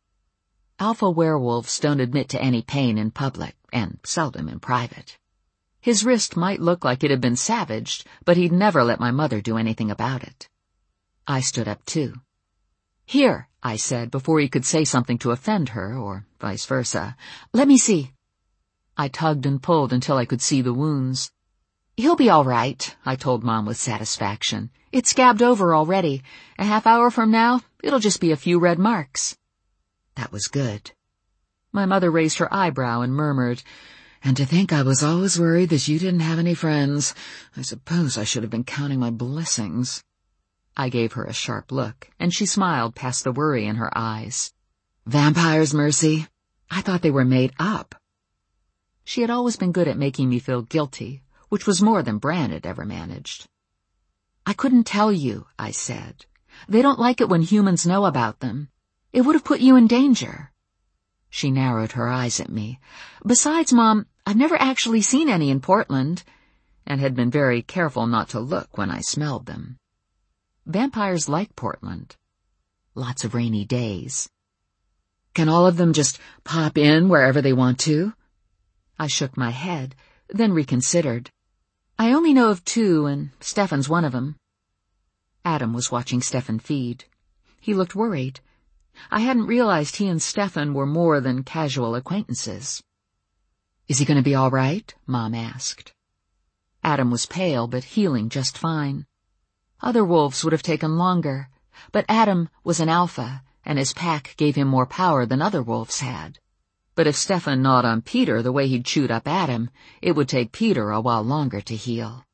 Alpha werewolves don't admit to any pain in public, and seldom in private. His wrist might look like it had been savaged, but he'd never let my mother do anything about it. I stood up too. "Here," I said before he could say something to offend her, or vice versa. "Let me see." I tugged and pulled until I could see the wounds. "He'll be all right," I told Mom with satisfaction. "It's scabbed over already. A half hour from now, it'll just be a few red marks." That was good. My mother raised her eyebrow and murmured, "And to think I was always worried that you didn't have any friends. I suppose I should have been counting my blessings." I gave her a sharp look, and she smiled past the worry in her eyes. "Vampires, Mercy? I thought they were made up." She had always been good at making me feel guilty, which was more than Bran had ever managed. "I couldn't tell you," I said. "They don't like it when humans know about them. It would have put you in danger." She narrowed her eyes at me. "Besides, Mom, I've never actually seen any in Portland," and had been very careful not to look when I smelled them. Vampires like Portland. Lots of rainy days. "Can all of them just pop in wherever they want to?" I shook my head, then reconsidered. "I only know of two, and Stefan's one of them." Adam was watching Stefan feed. He looked worried. I hadn't realized he and Stefan were more than casual acquaintances. "Is he going to be all right?" Mom asked. Adam was pale, but healing just fine. Other wolves would have taken longer, but Adam was an alpha, and his pack gave him more power than other wolves had. But if Stefan gnawed on Peter the way he'd chewed up Adam, it would take Peter a while longer to heal.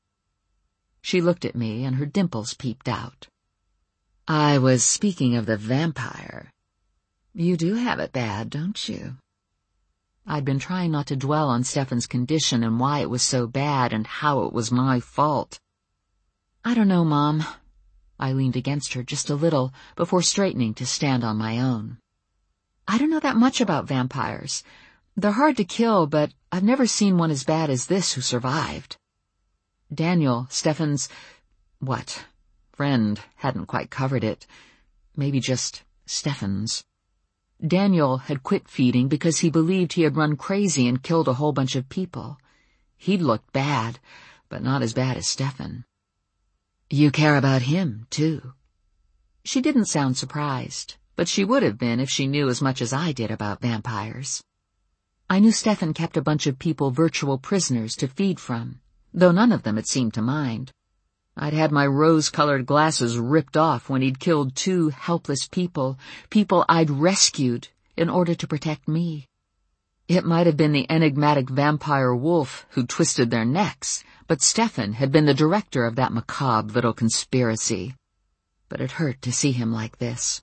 She looked at me, and her dimples peeped out. "I was speaking of the vampire. You do have it bad, don't you?" I'd been trying not to dwell on Stefan's condition and why it was so bad and how it was my fault. "I don't know, Mom." I leaned against her just a little before straightening to stand on my own. "I don't know that much about vampires. They're hard to kill, but I've never seen one as bad as this who survived." Daniel, Stefan's, what, friend, hadn't quite covered it. Maybe just Stefan's. Daniel had quit feeding because he believed he had run crazy and killed a whole bunch of people. He'd looked bad, but not as bad as Stefan. "You care about him, too." She didn't sound surprised, but she would have been if she knew as much as I did about vampires. I knew Stefan kept a bunch of people virtual prisoners to feed from, though none of them had seemed to mind. I'd had my rose-colored glasses ripped off when he'd killed two helpless people, people I'd rescued in order to protect me. It might have been the enigmatic vampire wolf who twisted their necks, but Stefan had been the director of that macabre little conspiracy. But it hurt to see him like this.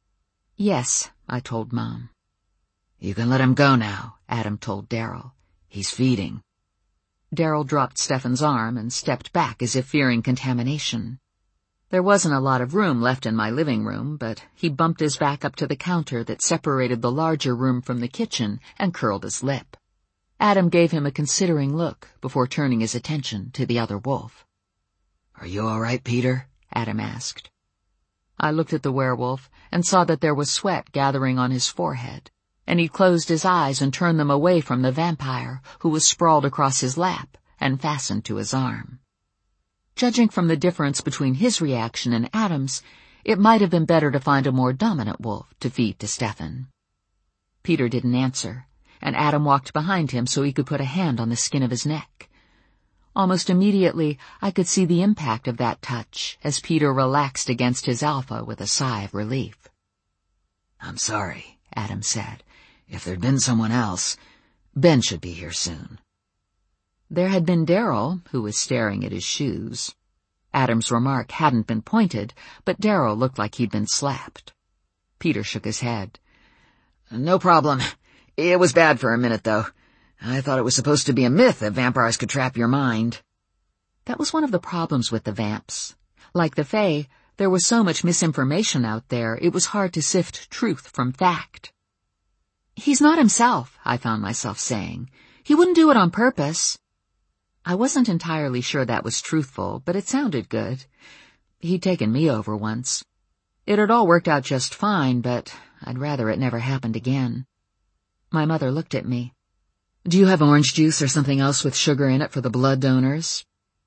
"Yes," I told Mom. "You can let him go now," Adam told Daryl. "He's feeding." Daryl dropped Stefan's arm and stepped back as if fearing contamination. There wasn't a lot of room left in my living room, but he bumped his back up to the counter that separated the larger room from the kitchen and curled his lip. Adam gave him a considering look before turning his attention to the other wolf. "Are you all right, Peter?" Adam asked. I looked at the werewolf and saw that there was sweat gathering on his forehead, and he closed his eyes and turned them away from the vampire, who was sprawled across his lap and fastened to his arm. Judging from the difference between his reaction and Adam's, it might have been better to find a more dominant wolf to feed to Stefan. Peter didn't answer, and Adam walked behind him so he could put a hand on the skin of his neck. Almost immediately, I could see the impact of that touch as Peter relaxed against his alpha with a sigh of relief. "I'm sorry," Adam said. "If there'd been someone else, Ben should be here soon." There had been Daryl, who was staring at his shoes. Adam's remark hadn't been pointed, but Daryl looked like he'd been slapped. Peter shook his head. "No problem. It was bad for a minute, though. I thought it was supposed to be a myth that vampires could trap your mind." That was one of the problems with the vamps. Like the Fae, there was so much misinformation out there, it was hard to sift truth from fact. "He's not himself," I found myself saying. "He wouldn't do it on purpose." I wasn't entirely sure that was truthful, but it sounded good. He'd taken me over once. It had all worked out just fine, but I'd rather it never happened again. My mother looked at me. "Do you have orange juice or something else with sugar in it for the blood donors?"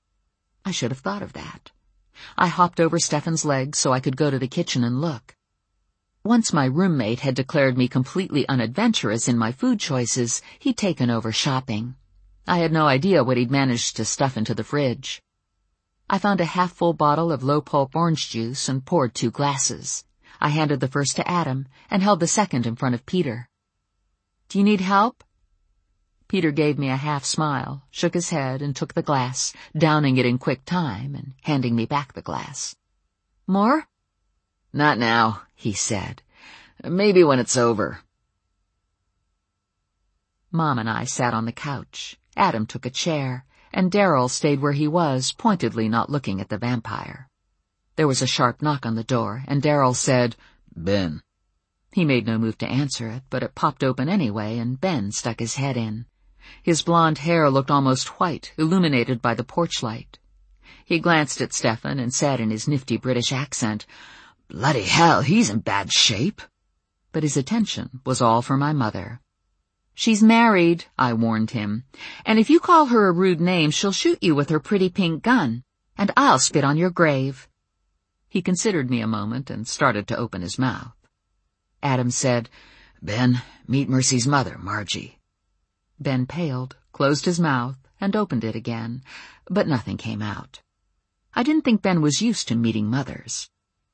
I should have thought of that. I hopped over Stefan's legs so I could go to the kitchen and look. Once my roommate had declared me completely unadventurous in my food choices, he'd taken over shopping. I had no idea what he'd managed to stuff into the fridge. I found a half-full bottle of low-pulp orange juice and poured two glasses. I handed the first to Adam and held the second in front of Peter. "Do you need help?" Peter gave me a half-smile, shook his head, and took the glass, downing it in quick time and handing me back the glass. "More?" "Not now," he said. "Maybe when it's over." Mom and I sat on the couch. Adam took a chair, and Daryl stayed where he was, pointedly not looking at the vampire. There was a sharp knock on the door, and Daryl said, "Ben." He made no move to answer it, but it popped open anyway, and Ben stuck his head in. His blonde hair looked almost white, illuminated by the porch light. He glanced at Stefan and said in his nifty British accent, "Bloody hell, he's in bad shape." But his attention was all for my mother. "She's married," I warned him, "and if you call her a rude name, she'll shoot you with her pretty pink gun, and I'll spit on your grave." He considered me a moment and started to open his mouth. Adam said, "Ben, meet Mercy's mother, Margie." Ben paled, closed his mouth, and opened it again, but nothing came out. I didn't think Ben was used to meeting mothers.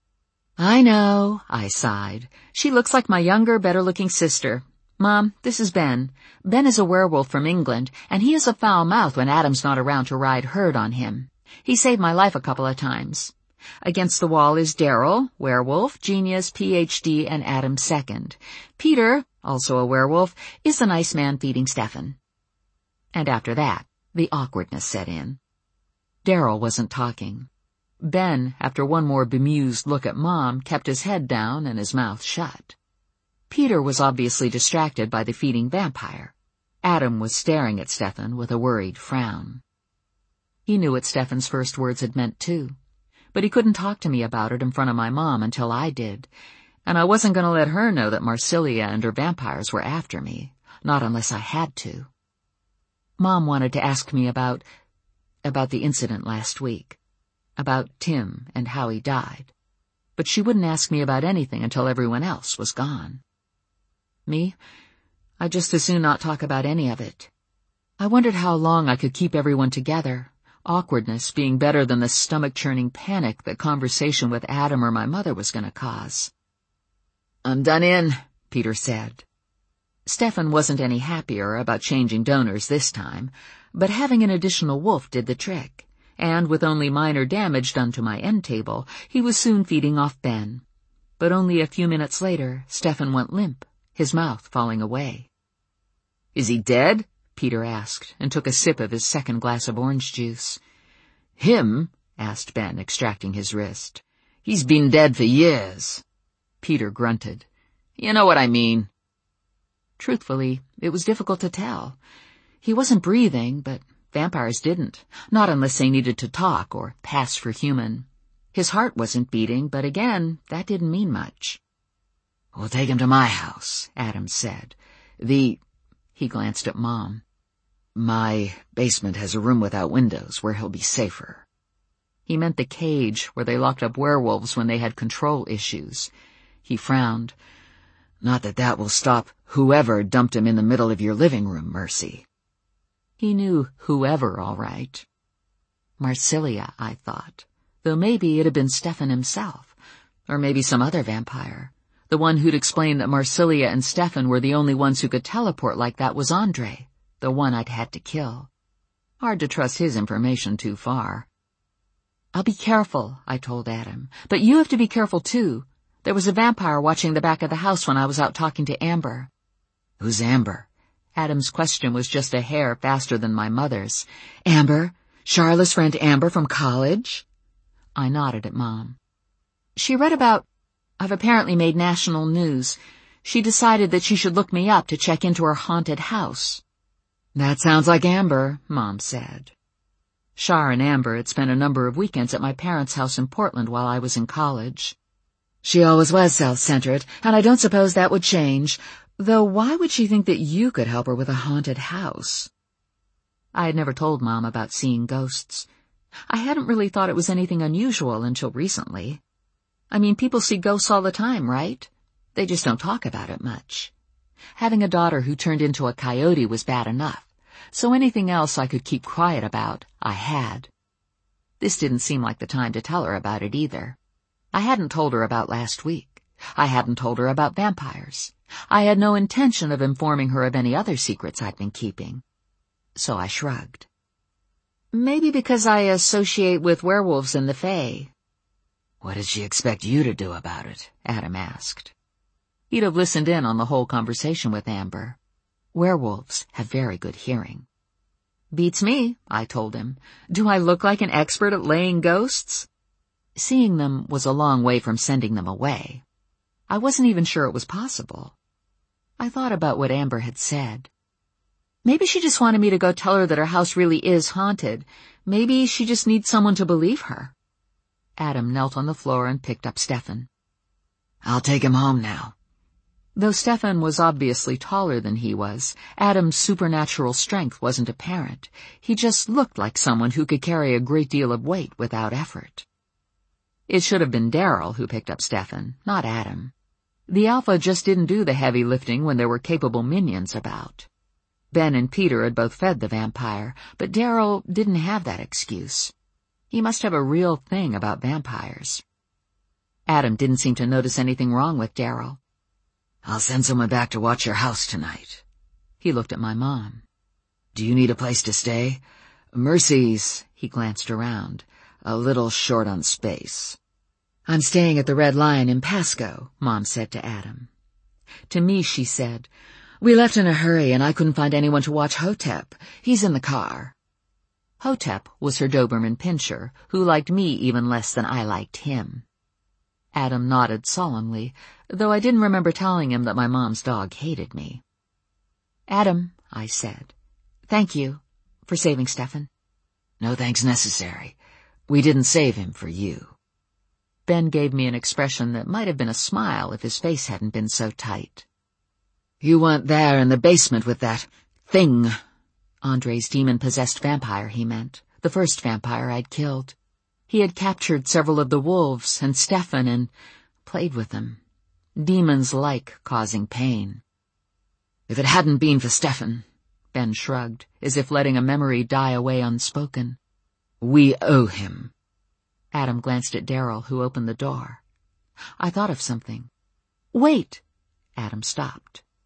"I know," I sighed. "She looks like my younger, better-looking sister. Mom, this is Ben. Ben is a werewolf from England, and he has a foul mouth when Adam's not around to ride herd on him. He saved my life a couple of times. Against the wall is Daryl, werewolf, genius, P H D, and Adam second. Peter, also a werewolf, is the nice man feeding Stefan." And after that, the awkwardness set in. Daryl wasn't talking. Ben, after one more bemused look at Mom, kept his head down and his mouth shut. Peter was obviously distracted by the feeding vampire. Adam was staring at Stefan with a worried frown. He knew what Stefan's first words had meant, too. But he couldn't talk to me about it in front of my mom until I did, and I wasn't going to let her know that Marsilia and her vampires were after me, not unless I had to. Mom wanted to ask me about, about the incident last week, about Tim and how he died, but she wouldn't ask me about anything until everyone else was gone. Me? I'd just as soon not talk about any of it. I wondered how long I could keep everyone together, awkwardness being better than the stomach-churning panic that conversation with Adam or my mother was going to cause. "I'm done in," Peter said. Stefan wasn't any happier about changing donors this time, but having an additional wolf did the trick, and with only minor damage done to my end table, he was soon feeding off Ben. But only a few minutes later, Stefan went limp, his mouth falling away. "Is he dead?" Peter asked, and took a sip of his second glass of orange juice. "Him?" asked Ben, extracting his wrist. "He's been dead for years." Peter grunted. "You know what I mean." Truthfully, it was difficult to tell. He wasn't breathing, but vampires didn't, not unless they needed to talk or pass for human. His heart wasn't beating, but again, that didn't mean much. "We'll take him to my house," Adam said. The... He glanced at Mom. "My basement has a room without windows where he'll be safer." He meant the cage where they locked up werewolves when they had control issues. He frowned. "Not that that will stop whoever dumped him in the middle of your living room, Mercy." He knew whoever, all right. Marsilia, I thought, though maybe it had been Stefan himself, or maybe some other vampire. The one who'd explained that Marsilia and Stefan were the only ones who could teleport like that was Andre, the one I'd had to kill. Hard to trust his information too far. "I'll be careful," I told Adam, "but you have to be careful too. There was a vampire watching the back of the house when I was out talking to Amber." "Who's Amber?" Adam's question was just a hair faster than my mother's. "Amber? Charlotte's friend Amber from college?" I nodded at Mom. "She read about... I've apparently made national news. She decided that she should look me up to check into her haunted house." "That sounds like Amber," Mom said. Char and Amber had spent a number of weekends at my parents' house in Portland while I was in college. "She always was self-centered, and I don't suppose that would change. Though why would she think that you could help her with a haunted house?" I had never told Mom about seeing ghosts. I hadn't really thought it was anything unusual until recently. I mean, people see ghosts all the time, right? They just don't talk about it much. Having a daughter who turned into a coyote was bad enough, so anything else I could keep quiet about, I had. This didn't seem like the time to tell her about it either. I hadn't told her about last week. I hadn't told her about vampires. I had no intention of informing her of any other secrets I'd been keeping. So I shrugged. "Maybe because I associate with werewolves and the Fae." "What did she expect you to do about it?" Adam asked. He'd have listened in on the whole conversation with Amber. Werewolves have very good hearing. "Beats me," I told him. "Do I look like an expert at laying ghosts?" Seeing them was a long way from sending them away. I wasn't even sure it was possible. I thought about what Amber had said. Maybe she just wanted me to go tell her that her house really is haunted. Maybe she just needs someone to believe her. Adam knelt on the floor and picked up Stefan. "I'll take him home now." Though Stefan was obviously taller than he was, Adam's supernatural strength wasn't apparent. He just looked like someone who could carry a great deal of weight without effort. It should have been Daryl who picked up Stefan, not Adam. The Alpha just didn't do the heavy lifting when there were capable minions about. Ben and Peter had both fed the vampire, but Daryl didn't have that excuse. He must have a real thing about vampires. Adam didn't seem to notice anything wrong with Daryl. "I'll send someone back to watch your house tonight." He looked at my mom. "Do you need a place to stay? Mercy's," he glanced around, "a little short on space." "I'm staying at the Red Lion in Pasco," Mom said to Adam. To me, she said, "We left in a hurry and I couldn't find anyone to watch Hotep. He's in the car." Hotep was her Doberman Pinscher, who liked me even less than I liked him. Adam nodded solemnly, though I didn't remember telling him that my mom's dog hated me. "Adam," I said, "thank you for saving Stefan." "No thanks necessary. We didn't save him for you." Ben gave me an expression that might have been a smile if his face hadn't been so tight. "You weren't there in the basement with that thing." Andre's demon-possessed vampire, he meant, the first vampire I'd killed. He had captured several of the wolves and Stefan and played with them. Demons like causing pain. "If it hadn't been for Stefan," Ben shrugged, as if letting a memory die away unspoken. "We owe him." Adam glanced at Daryl, who opened the door. I thought of something. "Wait!" Adam stopped.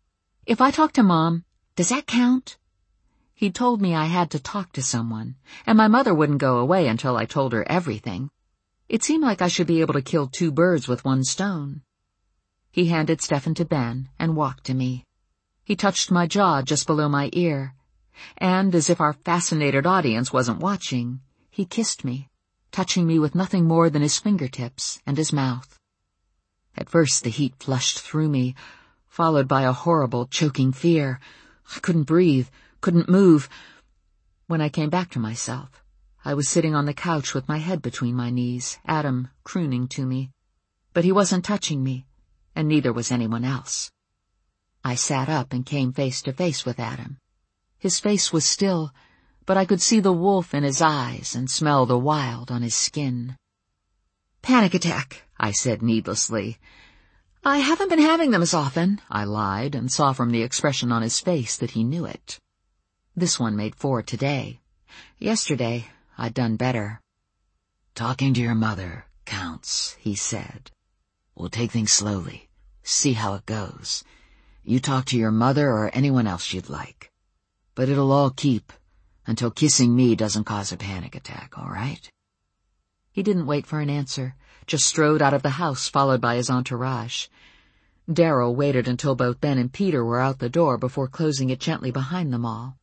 If I talk to Mom, does that count? He'd told me I had to talk to someone, and my mother wouldn't go away until I told her everything. It seemed like I should be able to kill two birds with one stone. He handed Stefan to Ben and walked to me. He touched my jaw just below my ear, and, as if our fascinated audience wasn't watching, he kissed me, touching me with nothing more than his fingertips and his mouth. At first the heat flushed through me, followed by a horrible, choking fear. I couldn't breathe, couldn't move. When I came back to myself, I was sitting on the couch with my head between my knees, Adam crooning to me. But he wasn't touching me, and neither was anyone else. I sat up and came face to face with Adam. His face was still, but I could see the wolf in his eyes and smell the wild on his skin. "Panic attack," I said needlessly. "I haven't been having them as often," I lied, and saw from the expression on his face that he knew it. This one made four today. Yesterday, I'd done better. "Talking to your mother counts," he said. "We'll take things slowly, see how it goes. You talk to your mother or anyone else you'd like. But it'll all keep until kissing me doesn't cause a panic attack, all right?" He didn't wait for an answer, just strode out of the house followed by his entourage. Darrell waited until both Ben and Peter were out the door before closing it gently behind them all.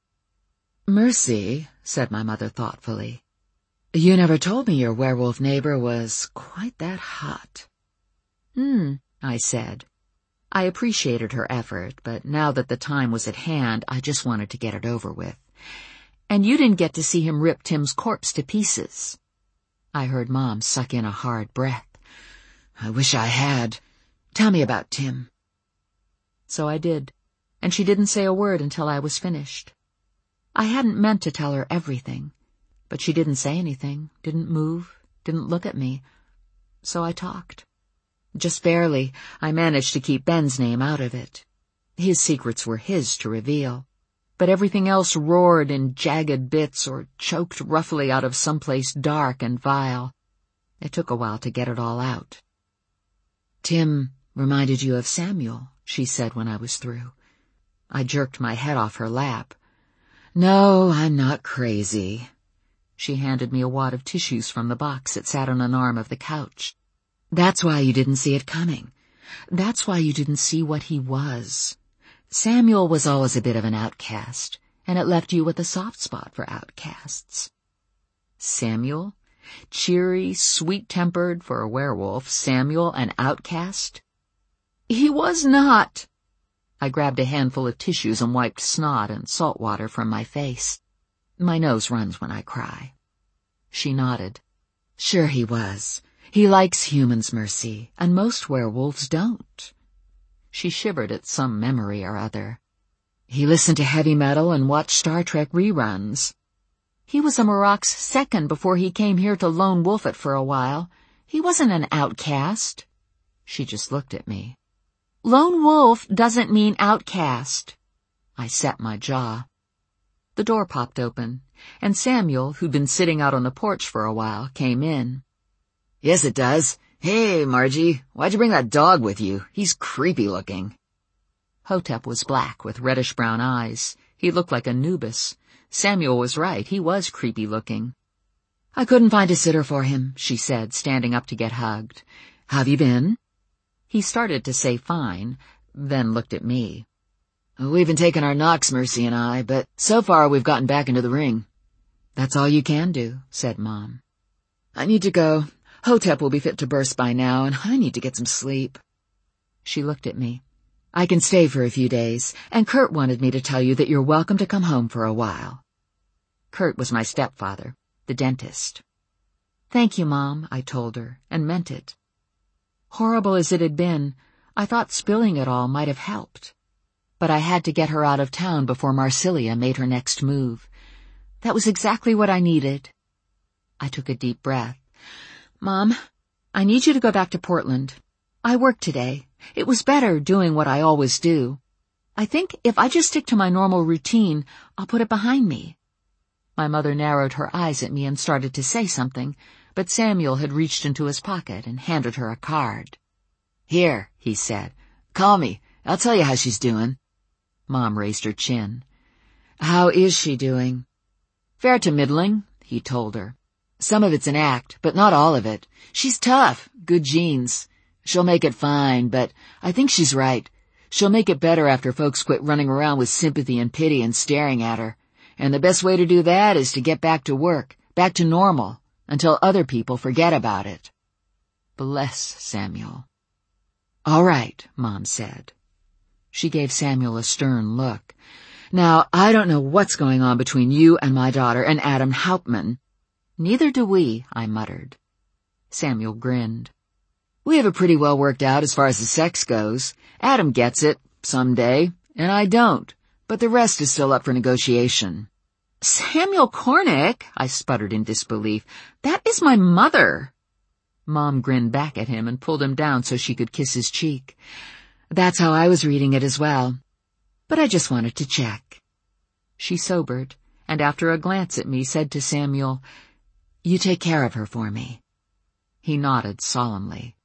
"Mercy," said my mother thoughtfully, "you never told me your werewolf neighbor was quite that hot." Hmm, I said. I appreciated her effort, but now that the time was at hand, I just wanted to get it over with. "And you didn't get to see him rip Tim's corpse to pieces." I heard Mom suck in a hard breath. "I wish I had. Tell me about Tim." So I did, and she didn't say a word until I was finished. I hadn't meant to tell her everything, but she didn't say anything, didn't move, didn't look at me. So I talked. Just barely. I managed to keep Ben's name out of it. His secrets were his to reveal, but everything else roared in jagged bits or choked roughly out of someplace dark and vile. It took a while to get it all out. "Tim reminded you of Samuel," she said when I was through. I jerked my head off her lap. "No, I'm not crazy." She handed me a wad of tissues from the box that sat on an arm of the couch. "That's why you didn't see it coming. That's why you didn't see what he was. Samuel was always a bit of an outcast, and it left you with a soft spot for outcasts." Samuel? Cheery, sweet-tempered for a werewolf, Samuel an outcast? He was not. I grabbed a handful of tissues and wiped snot and salt water from my face. My nose runs when I cry. She nodded. "Sure he was. He likes humans, Mercy, and most werewolves don't." She shivered at some memory or other. "He listened to heavy metal and watched Star Trek reruns." "He was a Marok's second before he came here to lone wolf it for a while. He wasn't an outcast." She just looked at me. "Lone wolf doesn't mean outcast." I set my jaw. The door popped open, and Samuel, who'd been sitting out on the porch for a while, came in. "Yes, it does. Hey, Margie, why'd you bring that dog with you? He's creepy looking." Hotep was black with reddish-brown eyes. He looked like Anubis. Samuel was right, he was creepy looking. "I couldn't find a sitter for him," she said, standing up to get hugged. "How've you been?" He started to say fine, then looked at me. "We've been taking our knocks, Mercy and I, but so far we've gotten back into the ring." "That's all you can do," said Mom. "I need to go. Hotep will be fit to burst by now, and I need to get some sleep." She looked at me. "I can stay for a few days, and Kurt wanted me to tell you that you're welcome to come home for a while." Kurt was my stepfather, the dentist. "Thank you, Mom," I told her, and meant it. Horrible as it had been, I thought spilling it all might have helped. But I had to get her out of town before Marsilia made her next move. That was exactly what I needed. I took a deep breath. "Mom, I need you to go back to Portland. I worked today. It was better doing what I always do. I think if I just stick to my normal routine, I'll put it behind me." My mother narrowed her eyes at me and started to say something, but Samuel had reached into his pocket and handed her a card. "Here," he said. "Call me. I'll tell you how she's doing." Mom raised her chin. How is she doing? Fair to middling, he told her. Some of it's an act, but not all of it. She's tough, good genes. She'll make it fine, but I think she's right. She'll make it better after folks quit running around with sympathy and pity and staring at her. And the best way to do that is to get back to work, back to normal, until other people forget about it. Bless Samuel. All right, Mom said. She gave Samuel a stern look. Now, I don't know what's going on between you and my daughter and Adam Hauptman. Neither do we, I muttered. Samuel grinned. We have it pretty well worked out as far as the sex goes. Adam gets it, someday, and I don't, but the rest is still up for negotiation. Samuel Cornick, I sputtered in disbelief. That is my mother. Mom grinned back at him and pulled him down so she could kiss his cheek. That's how I was reading it as well. But I just wanted to check. She sobered, and after a glance at me said to Samuel, You take care of her for me. He nodded solemnly.